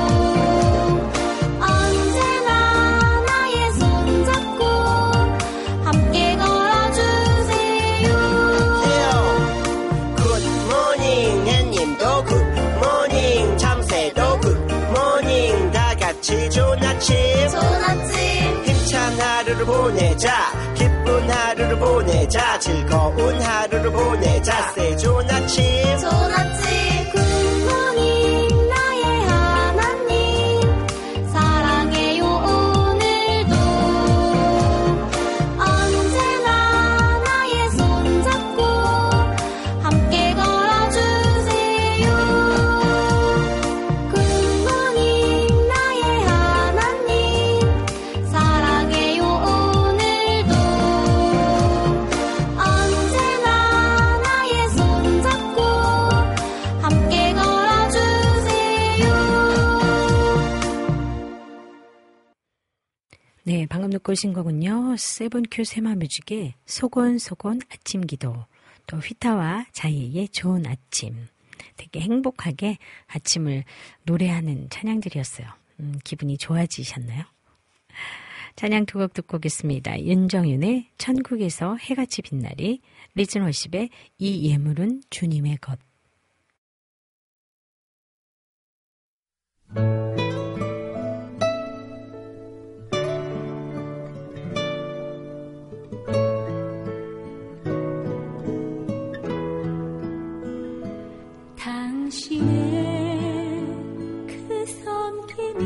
언제나 나의 손잡고 함께 걸어주세요. 굿모닝 햇님도 굿모닝 참새도 굿모닝 다같이 좋은 아침 좋은 아침 힘찬 하루를 보내자 기쁜 하루를 보내자 즐거운 하루를 보내자 say 좋은 아침 좋은 아침 방금 듣고 오신 거군요. 세븐큐 세마뮤직의 소곤소곤 아침기도, 또 휘타와 자이의 좋은 아침. 되게 행복하게 아침을 노래하는 찬양들이었어요. 음, 기분이 좋아지셨나요? 찬양 두 곡 듣고 오겠습니다. 윤정윤의 천국에서 해같이 빛나리, 리즌워십의 이 예물은 주님의 것. 당신의 그 섬김이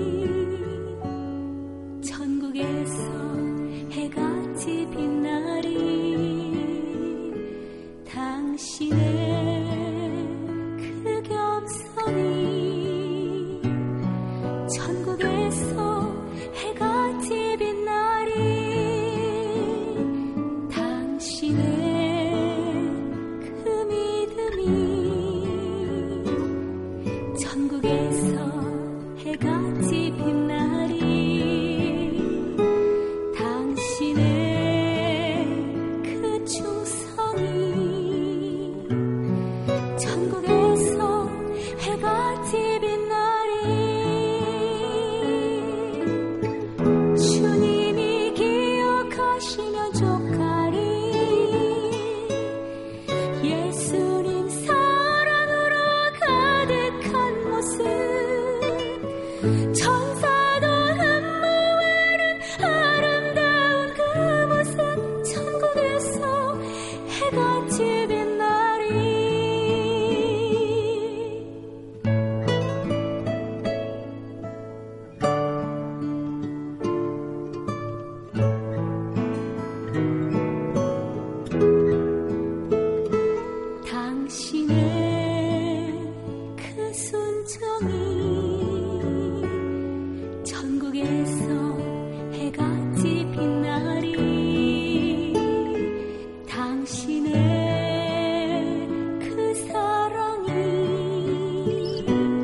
천국에서 해같이 빛나리. 당신의 그 겸손이 천국에서 해같이 빛나리. 당신의 그 믿음이 천국에서 해같이 빛나리. 당신의 그 충성이 천국에서 해같이 빛나리. 주님이 기억하시면 족하리. 예수님 사랑으로 가득한 모습, 천사도 흠모하는 아름다운 그 모습, 천국에서 해같이 빛나리. 당신의 그 순종이 천국에서 해같이 빛나리. 당신의 그 사랑이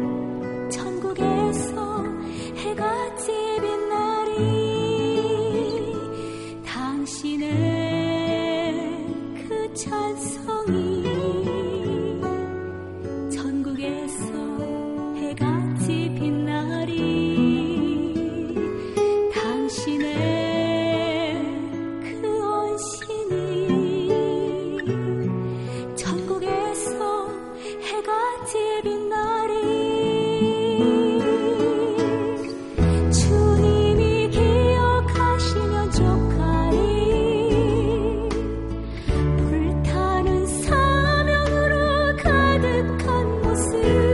천국에서 해같이 빛나리. 당신의 그 찬송이 천국에서 해같이 빛나리. 당신의 그 언신이 천국에서 해같이 빛나리. 주님이 기억하시면 족하리. 불타는 사명으로 가득한 모습,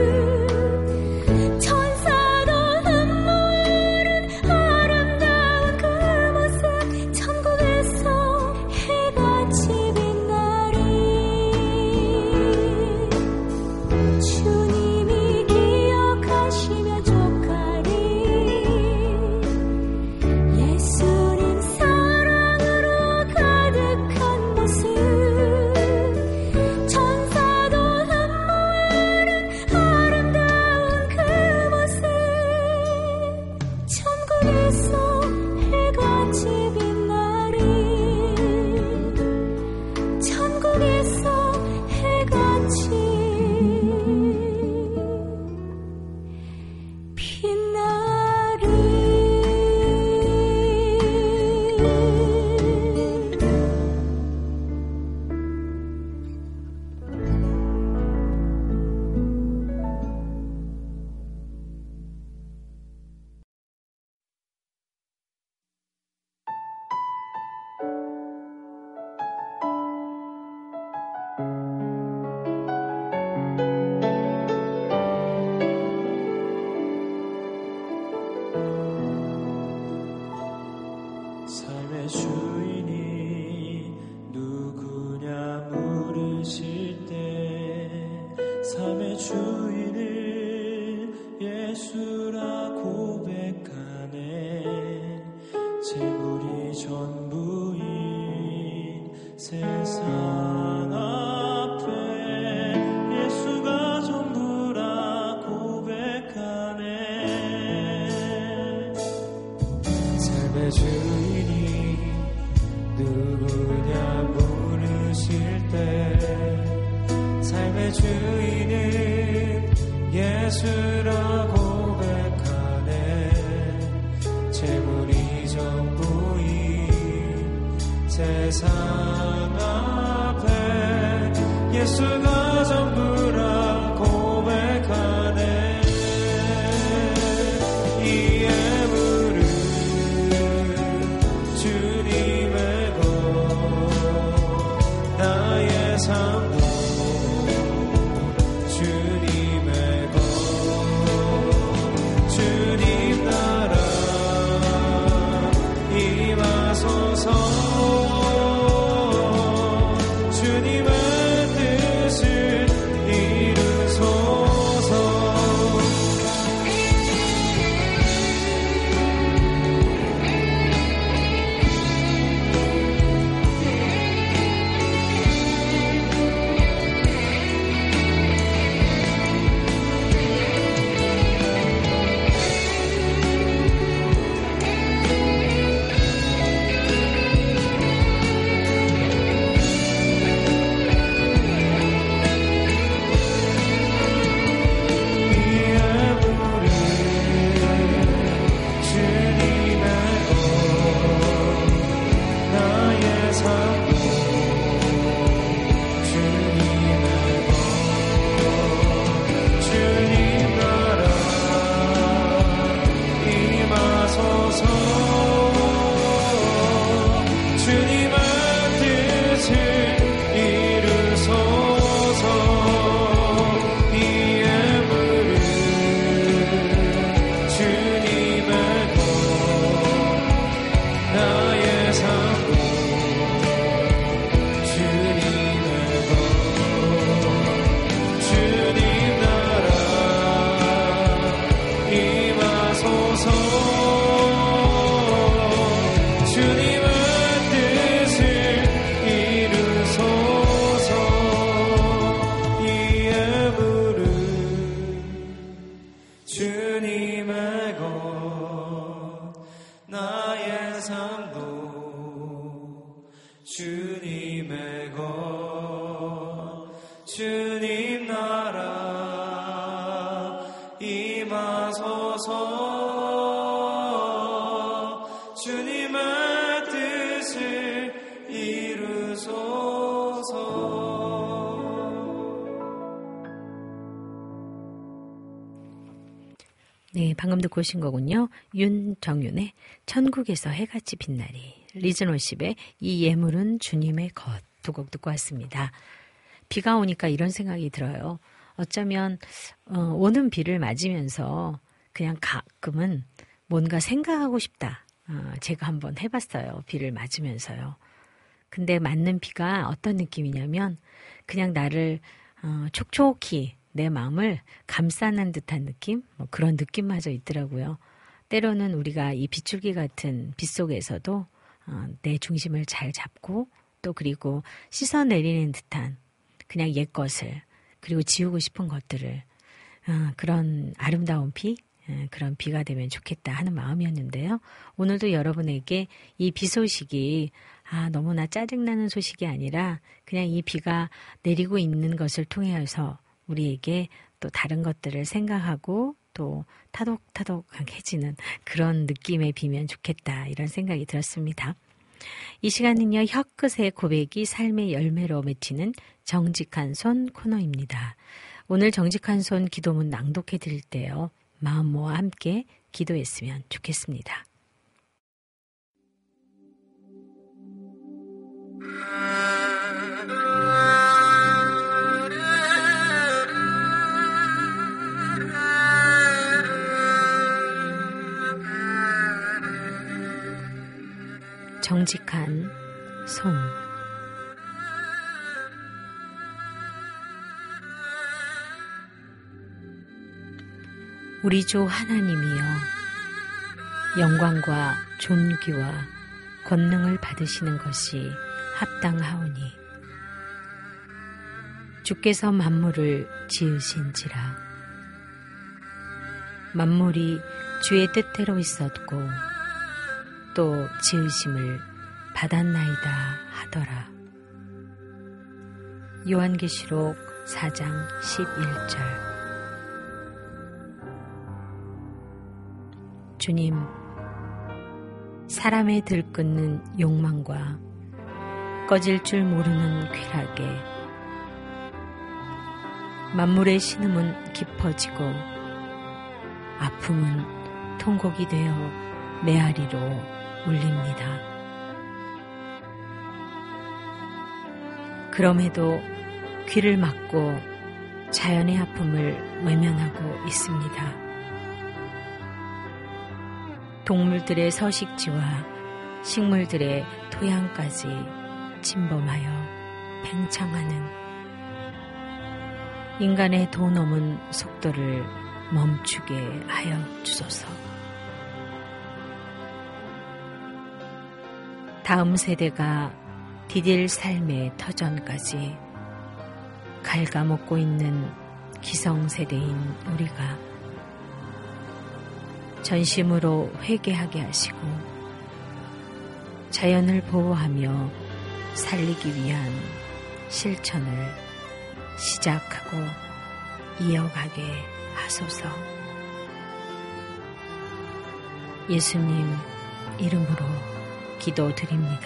천사도 흠모하는 아름다운 그 모습, 천국에서 해같이 빛나리. 주님이 예수라 고백하네. 재물이 전부인 세상 앞에 예수가 전부라 고백하네. 이 예물은 주님의 것, 나의 삶도 주님의 것. 주님 나라 임하소서. 주님의 뜻을 이루소서. 주님의 것, 나의 삶도 주님의 것. 주님 나라 임하소서. 주님의 뜻을 이루소서. 네, 방금 듣고 오신 거군요. 윤정윤의 천국에서 해같이 빛나리, 리즈노십의 이 예물은 주님의 것 두 곡 듣고 왔습니다. 비가 오니까 이런 생각이 들어요. 어쩌면 어, 오는 비를 맞으면서 그냥 가끔은 뭔가 생각하고 싶다. 어, 제가 한번 해봤어요. 비를 맞으면서요. 근데 맞는 비가 어떤 느낌이냐면 그냥 나를 어, 촉촉히 내 마음을 감싸는 듯한 느낌? 뭐 그런 느낌마저 있더라고요. 때로는 우리가 이 빗줄기 같은 빛 속에서도 어, 내 중심을 잘 잡고 또 그리고 씻어내리는 듯한 그냥 옛 것을 그리고 지우고 싶은 것들을 어, 그런 아름다운 비, 어, 그런 비가 되면 좋겠다 하는 마음이었는데요. 오늘도 여러분에게 이 비 소식이 아, 너무나 짜증나는 소식이 아니라 그냥 이 비가 내리고 있는 것을 통해서 우리에게 또 다른 것들을 생각하고 또 타독타독해지는 그런 느낌의 비면 좋겠다 이런 생각이 들었습니다. 이 시간은요, 혀끝의 고백이 삶의 열매로 맺히는 정직한 손 코너입니다. 오늘 정직한 손 기도문 낭독해 드릴 때요, 마음 모아 함께 기도했으면 좋겠습니다. 정직한 손. 우리 주 하나님이여, 영광과 존귀와 권능을 받으시는 것이 합당하오니 주께서 만물을 지으신지라. 만물이 주의 뜻대로 있었고 또 지으심을 받았나이다 하더라. 요한계시록 사 장 십일 절. 주님, 사람의 들끓는 욕망과 꺼질 줄 모르는 쾌락에 만물의 신음은 깊어지고 아픔은 통곡이 되어 메아리로 울립니다. 그럼에도 귀를 막고 자연의 아픔을 외면하고 있습니다. 동물들의 서식지와 식물들의 토양까지 침범하여 팽창하는 인간의 도 넘은 속도를 멈추게 하여 주소서. 다음 세대가 디딜 삶의 터전까지 갉아먹고 있는 기성세대인 우리가 전심으로 회개하게 하시고 자연을 보호하며 살리기 위한 실천을 시작하고 이어가게 하소서. 예수님 이름으로 기도드립니다.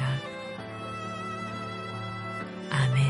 아멘.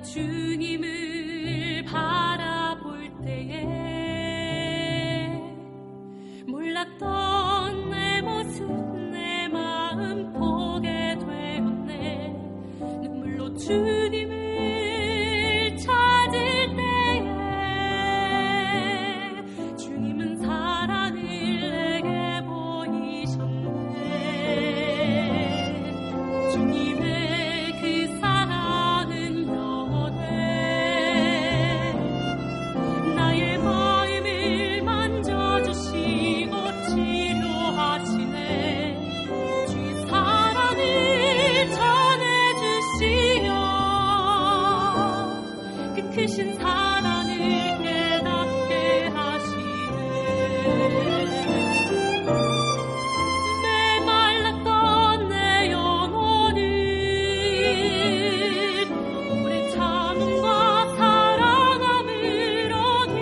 주님을 바라볼 때에 몰랐던 내 모습 내 마음 보게 되었네. 눈물로 주님을 찾을 때에 주님은 사랑을 내게 보이셨네. 주님의 그 사랑은 영원해. 나의 마음을 만져주시고 치료하시네. 주의 사랑을 전해주시며 그 크신 사랑을 깨닫게 하시네. 메말랐던 내 영혼을 오래 참음과 사랑함으로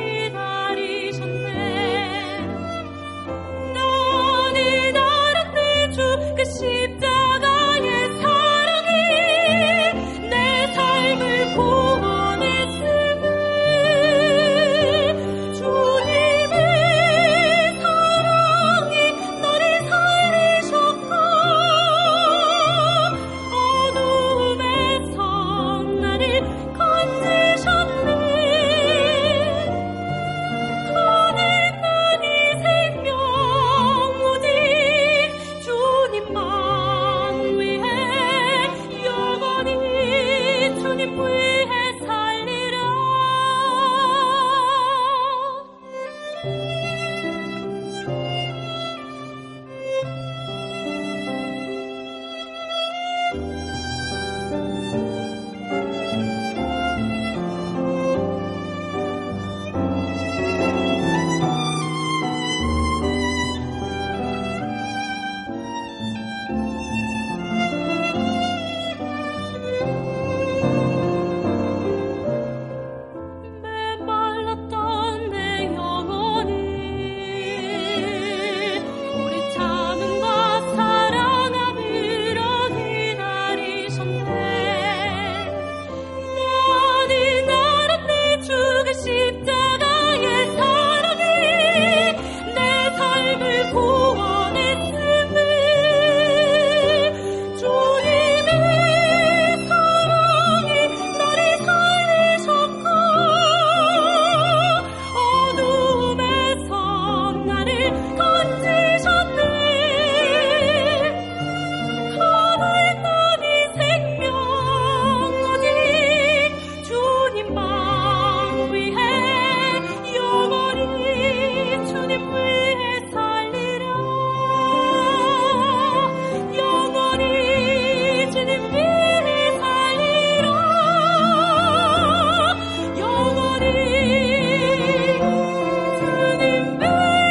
기다리셨네. 너는 알았네. 주 그 십자가의 사랑이 내 삶을 구원했음을. 주님의 사랑이 너를 살리셨고 어두움에서 나를 건지셨네. 거듭난 이 생명 오직 주님만 위해 영원히 주님 위해 살리라. 메말랐던 내 영혼을 오래 참음과 사랑함으로 기다리셨네. 나는 알았네. 주 그 십자가의 사랑이 내 삶을 구원했음을. 주님의 사랑이 너를 살리셨고 어두움에서 나를 건지셨네. 거듭난 이 생명 오직 주님만 위해 영원히 주님 위해 살리라. 영원히 주님 위해 살리라. 영원히 주님 위해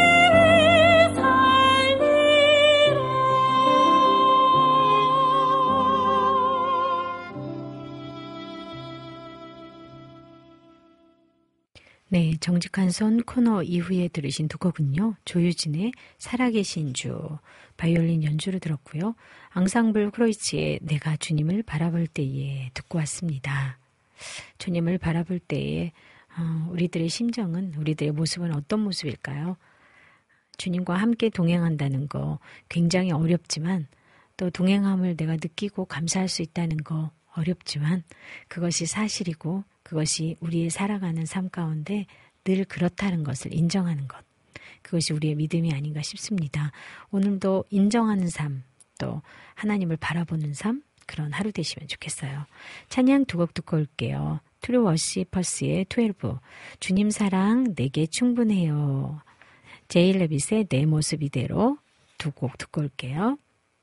네, 정직한 손 코너 이후에 들으신 두 곡은요. 조유진의 살아계신 주, 바이올린 연주로 들었고요. 앙상블 크로이치의 내가 주님을 바라볼 때에 듣고 왔습니다. 주님을 바라볼 때에 어, 우리들의 심정은, 우리들의 모습은 어떤 모습일까요? 주님과 함께 동행한다는 거 굉장히 어렵지만, 또 동행함을 내가 느끼고 감사할 수 있다는 거 어렵지만, 그것이 사실이고 그것이 우리의 살아가는 삶 가운데 늘 그렇다는 것을 인정하는 것, 그것이 우리의 믿음이 아닌가 싶습니다. 오늘도 인정하는 삶, 또 하나님을 바라보는 삶, 그런 하루 되시면 좋겠어요. 찬양 두 곡 듣고 올게요. 트루 워시퍼스의 십이, 주님 사랑 내게 충분해요. 제이 레빗의 내 모습 이대로 두 곡 듣고 올게요.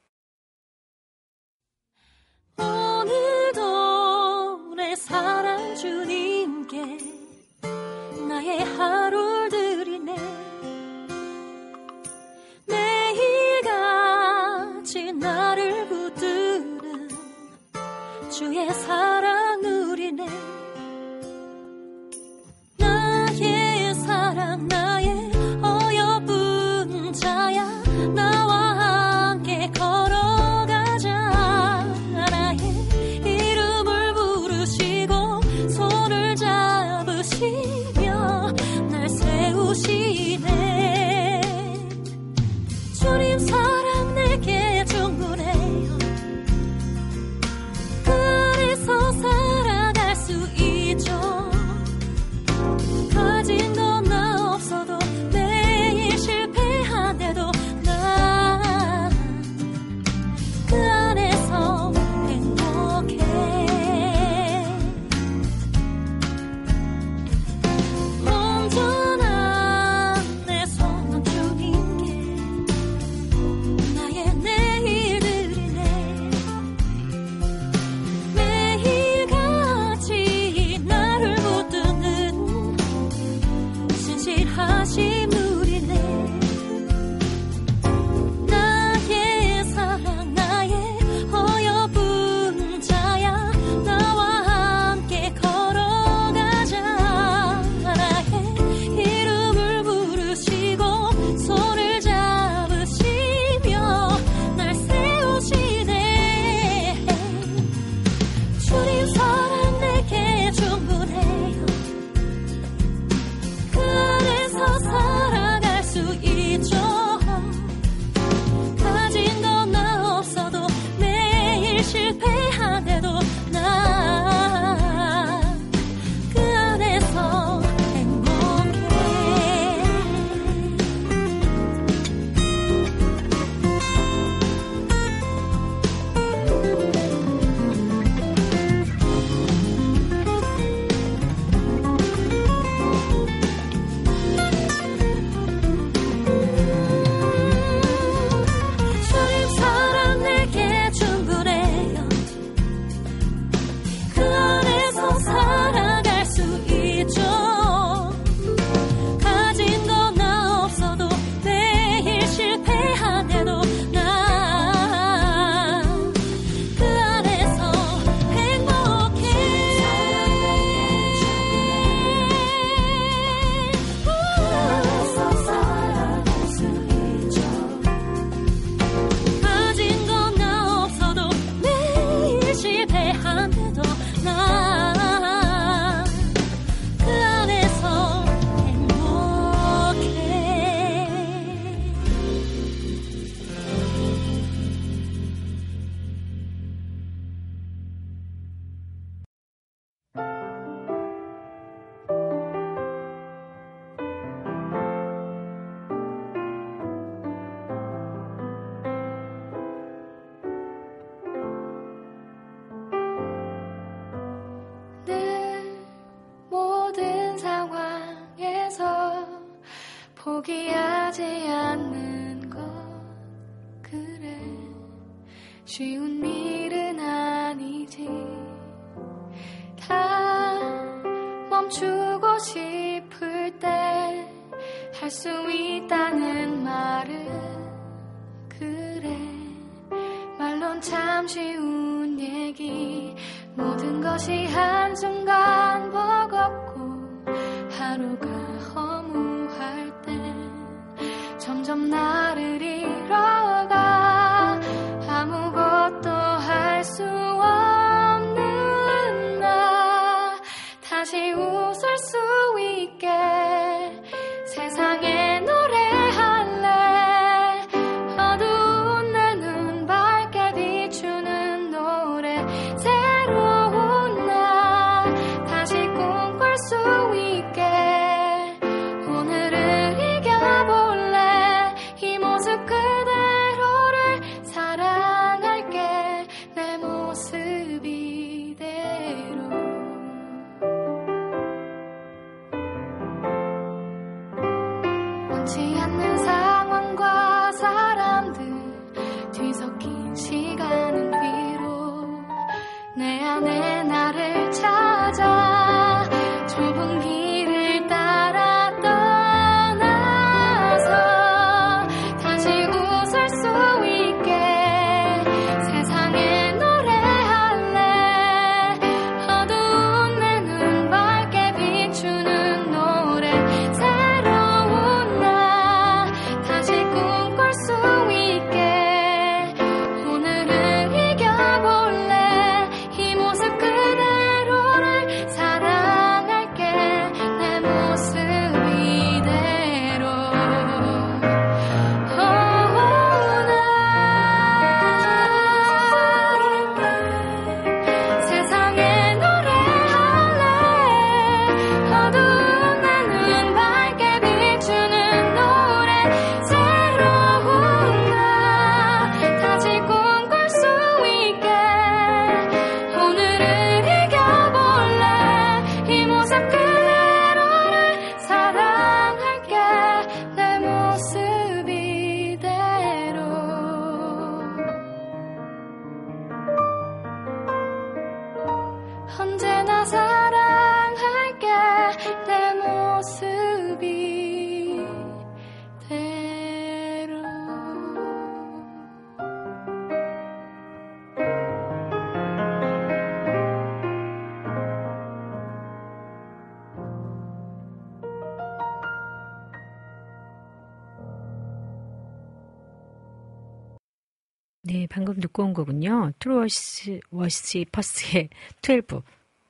오늘도 내 사랑 주님께 나의 하루를 드리네. 매일같이 나를 붙드는 주의 사랑 누리네. 나의 사랑 나의 어여쁜 자야, 나와 함께 걸어가자. 나의 이름을 부르시고 쉬운 일은 아니지. 다 멈추고 싶을 때 할 수 있다는 말은 그래. 말론 참 쉬운 얘기. 모든 것이 한순간 버겁고 하루가 허무할 때 점점 나를 잃어가. 아무것도 할 수 없는 나 다시 웃을 수 있게 세상에 노래할래. 어두운 내 눈 밝게 비추는 노래. 새로운 나 다시 꿈꿀 수 있게 오늘을 이겨볼래. 이 모습 그대로를 사랑할게. 내 모습 이대로. 원치 않는 상황과 사람들 뒤섞인 시간은 뒤로 내 안에 나를 찾아 좁은 길을 따라 떠나서 다시 웃을 수 있게 세상에 노래할래. 어두운 내 눈 밝게 비추는 노래. 새로운 나 다시 꿈꿀 수 있게 오늘을 이겨볼래. 이 모습 그대로를 사랑할게. 내 모습 이대로. 오, 나 세상에 노래할래. 어두운 내 눈 밝게 비추는 노래. 새로운 나 다시 꿈꿀 수 있게 오늘을 이겨볼래. 이 모습 그대로를 사랑할게. 내 모습 이대로. 언제나 사랑할게. 내 모습 이대로. 네, 방금 듣고 온 거군요. 트루워시 워시퍼스의 십이.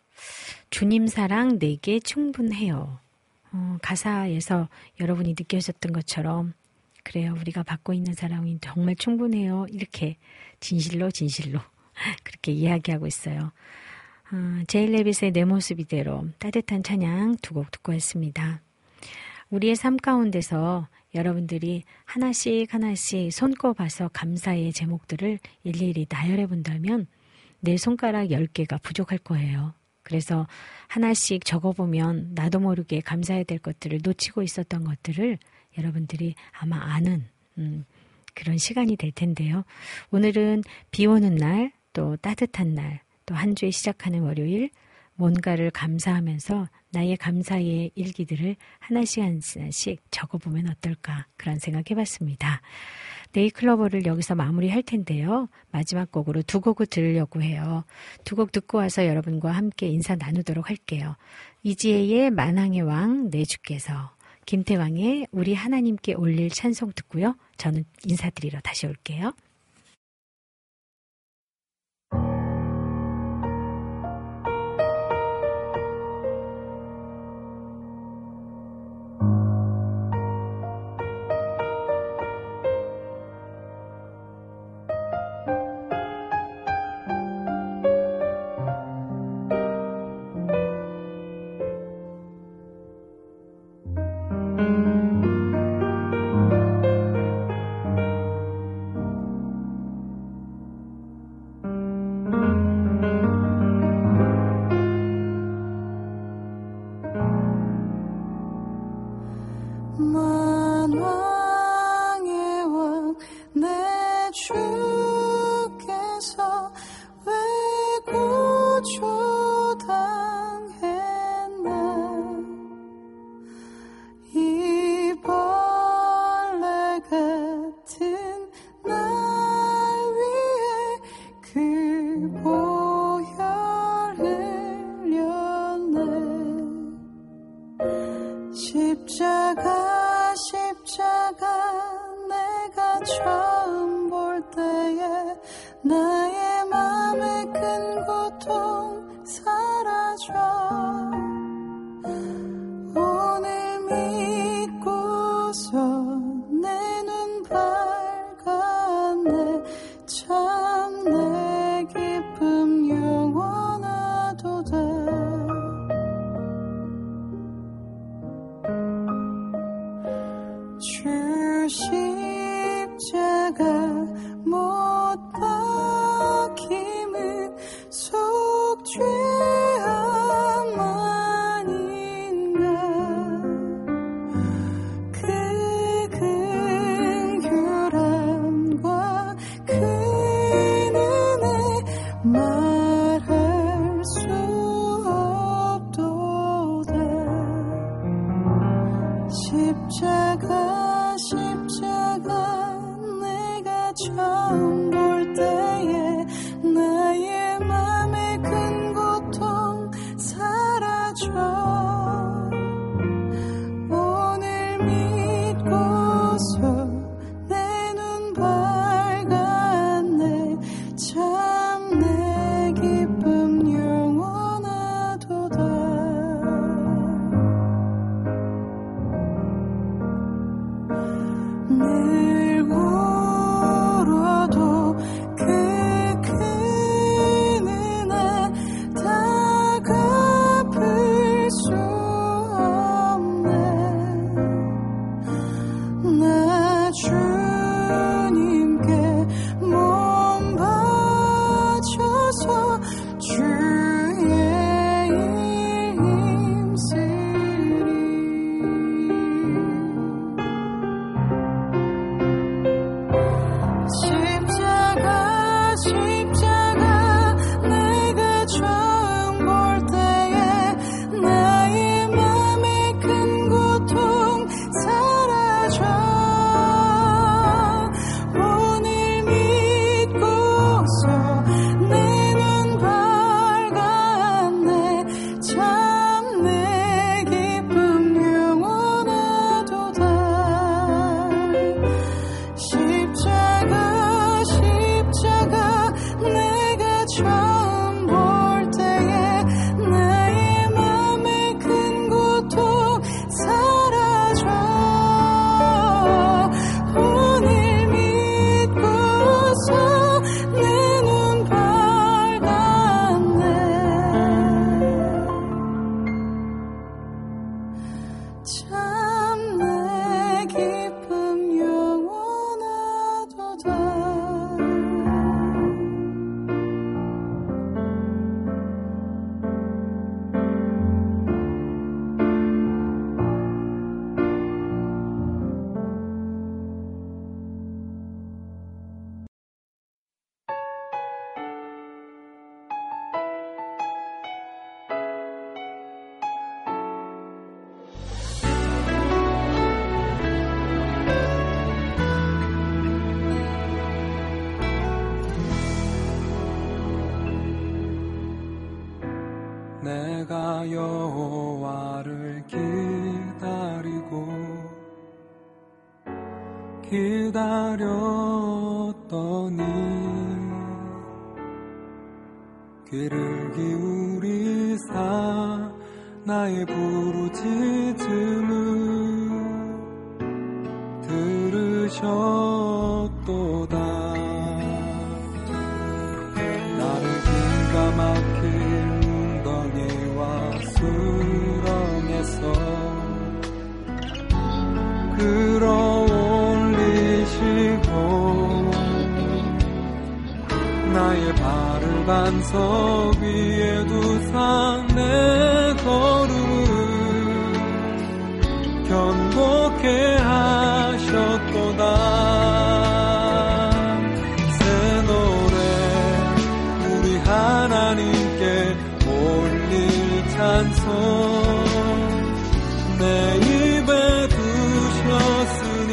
주님 사랑 내게 충분해요. 어, 가사에서 여러분이 느끼셨던 것처럼 그래요. 우리가 받고 있는 사랑이 정말 충분해요. 이렇게 진실로 진실로 그렇게 이야기하고 있어요. 어, 제일 레빗의 내 모습 이대로 따뜻한 찬양 두 곡 듣고 왔습니다. 우리의 삶 가운데서 여러분들이 하나씩 하나씩 손꼽아서 감사의 제목들을 일일이 나열해 본다면 내 손가락 열 개가 부족할 거예요. 그래서 하나씩 적어보면 나도 모르게 감사해야 될 것들을 놓치고 있었던 것들을 여러분들이 아마 아는 음, 그런 시간이 될 텐데요. 오늘은 비 오는 날, 또 따뜻한 날, 또 한 주에 시작하는 월요일, 뭔가를 감사하면서 나의 감사의 일기들을 하나씩 하나씩 적어보면 어떨까 그런 생각해봤습니다. 네이클로버를 여기서 마무리할 텐데요. 마지막 곡으로 두 곡을 들으려고 해요. 두 곡 듣고 와서 여러분과 함께 인사 나누도록 할게요. 이지혜의 만왕의 왕 내 주께서, 김태왕의 우리 하나님께 올릴 찬송 듣고요. 저는 인사드리러 다시 올게요. 만왕의 왕 내 주께서 처음 볼 때에 나의 맘의 큰 고통 사라져. 오늘 믿고서 내 눈 밝았네. 참 내 기쁨 영원하도다. 주 십자가 못 박힘은 속죄함만인가. 그 긍휼함과 그 은혜 말할 수 없도다. 십자가 십자가 내가 처음 볼 때에 나의 맘의 큰 고통 사라져. 오늘 믿고서 내 눈 밝았네. 참 내 기쁨 영원하도다. 늘 울어도 그 큰 은혜 다 갚을 수 없네. 나 주님께 몸 바쳐서 주의 일 힘쓰리. 십자가 십자가 내가 처음 볼 때에 나의 맘의 큰 고통 사라져. 오늘 믿고서 내 눈 밝았네. 참 내 기쁨 영원하도다. 십자가 십자가 내가 처음 볼 때에 나의 맘의 큰 고통 사라져. 오늘 믿고서 내 눈 밝았네. 참 내 기쁨 영원하도다. 내가 여호와를 기다리고 기다렸더니 귀를 기울이사 나의 부르짖음을 들으셨도다. 나를 기가 막힌 웅덩이와 수렁에서 끌어올리시고 나의 발을 반석 위에 두사 내 걸음을 견고케 하셨도다. 새 노래 우리 하나님께 올릴 찬송 내 입에 두셨으니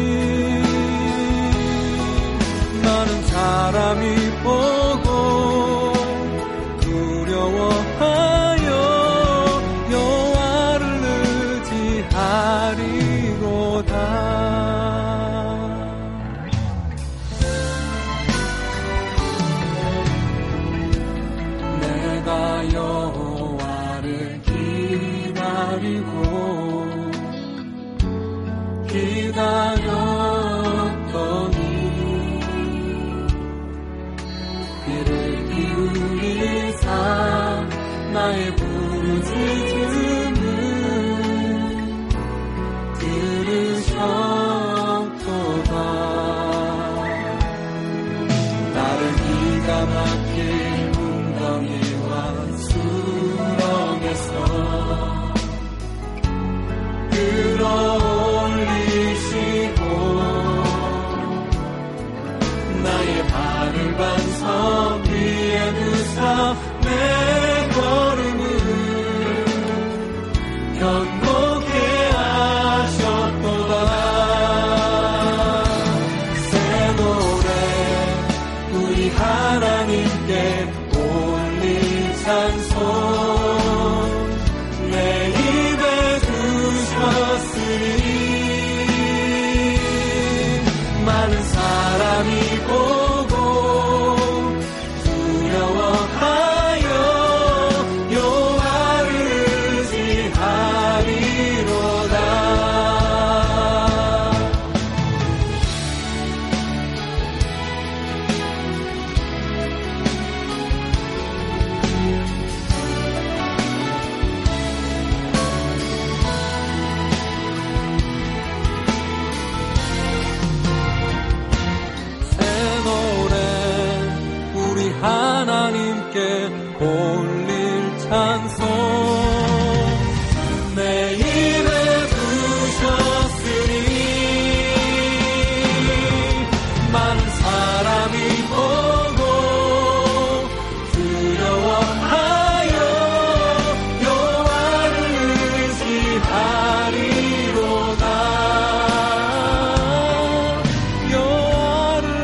나는 사람이 보고 두려워하여 여호와를 의지하리로다. 나의 부르짖음을 들으셨도다. 나를 기가 막힌 웅덩이와 수렁에서 끌어올리시고 나의 발을 반석 위에 두사 내 걸음을 견고케 하셨도다. 새 노래 우리 하나님께 올릴 찬송 내 입에 두셨으니 많은 사람이 보고 두려워하여 여호와를 의지하리로다. 새 노래 우리 하나님께 올릴 찬송 내 입에 두셨으니 많은 사람이 보고 두려워하여 여호와를 의지하리로다. 여호와를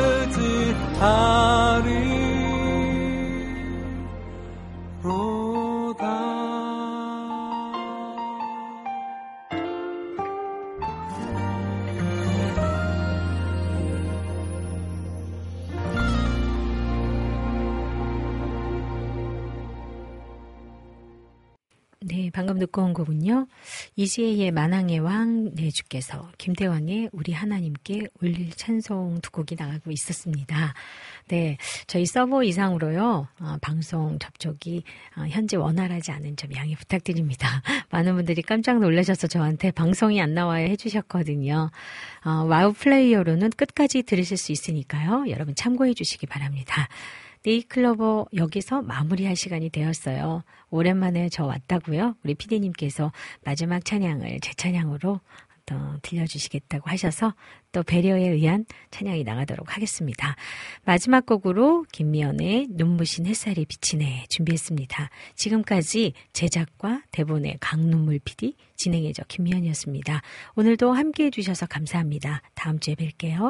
네, 방금 듣고 온 곡은요. 이지혜의 만왕의 왕 내 주께서, 김대왕의 우리 하나님께 올릴 찬송 두 곡이 나가고 있었습니다. 네, 저희 서버 이상으로요. 어, 방송 접촉이 어, 현재 원활하지 않은 점 양해 부탁드립니다. 많은 분들이 깜짝 놀라셔서 저한테 방송이 안 나와요 해주셨거든요. 어, 와우 플레이어로는 끝까지 들으실 수 있으니까요. 여러분 참고해 주시기 바랍니다. 네이클로버 여기서 마무리할 시간이 되었어요. 오랜만에 저 왔다고요. 우리 피디님께서 마지막 찬양을 제 찬양으로 또 들려주시겠다고 하셔서 또 배려에 의한 찬양이 나가도록 하겠습니다. 마지막 곡으로 김미연의 눈부신 햇살이 비치네 준비했습니다. 지금까지 제작과 대본의 강눈물 피디, 진행의 저 김미연이었습니다. 오늘도 함께해 주셔서 감사합니다. 다음 주에 뵐게요.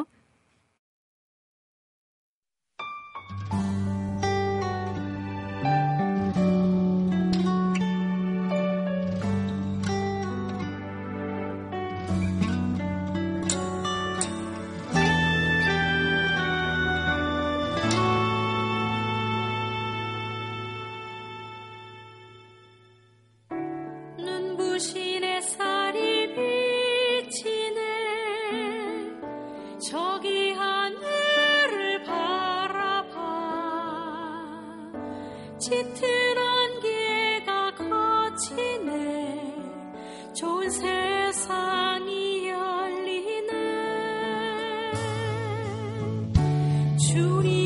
눈부신 햇살이 비치네 저기 하늘을 바라봐 짙은 안개가 거치네 좋은 세상이 열리네 주님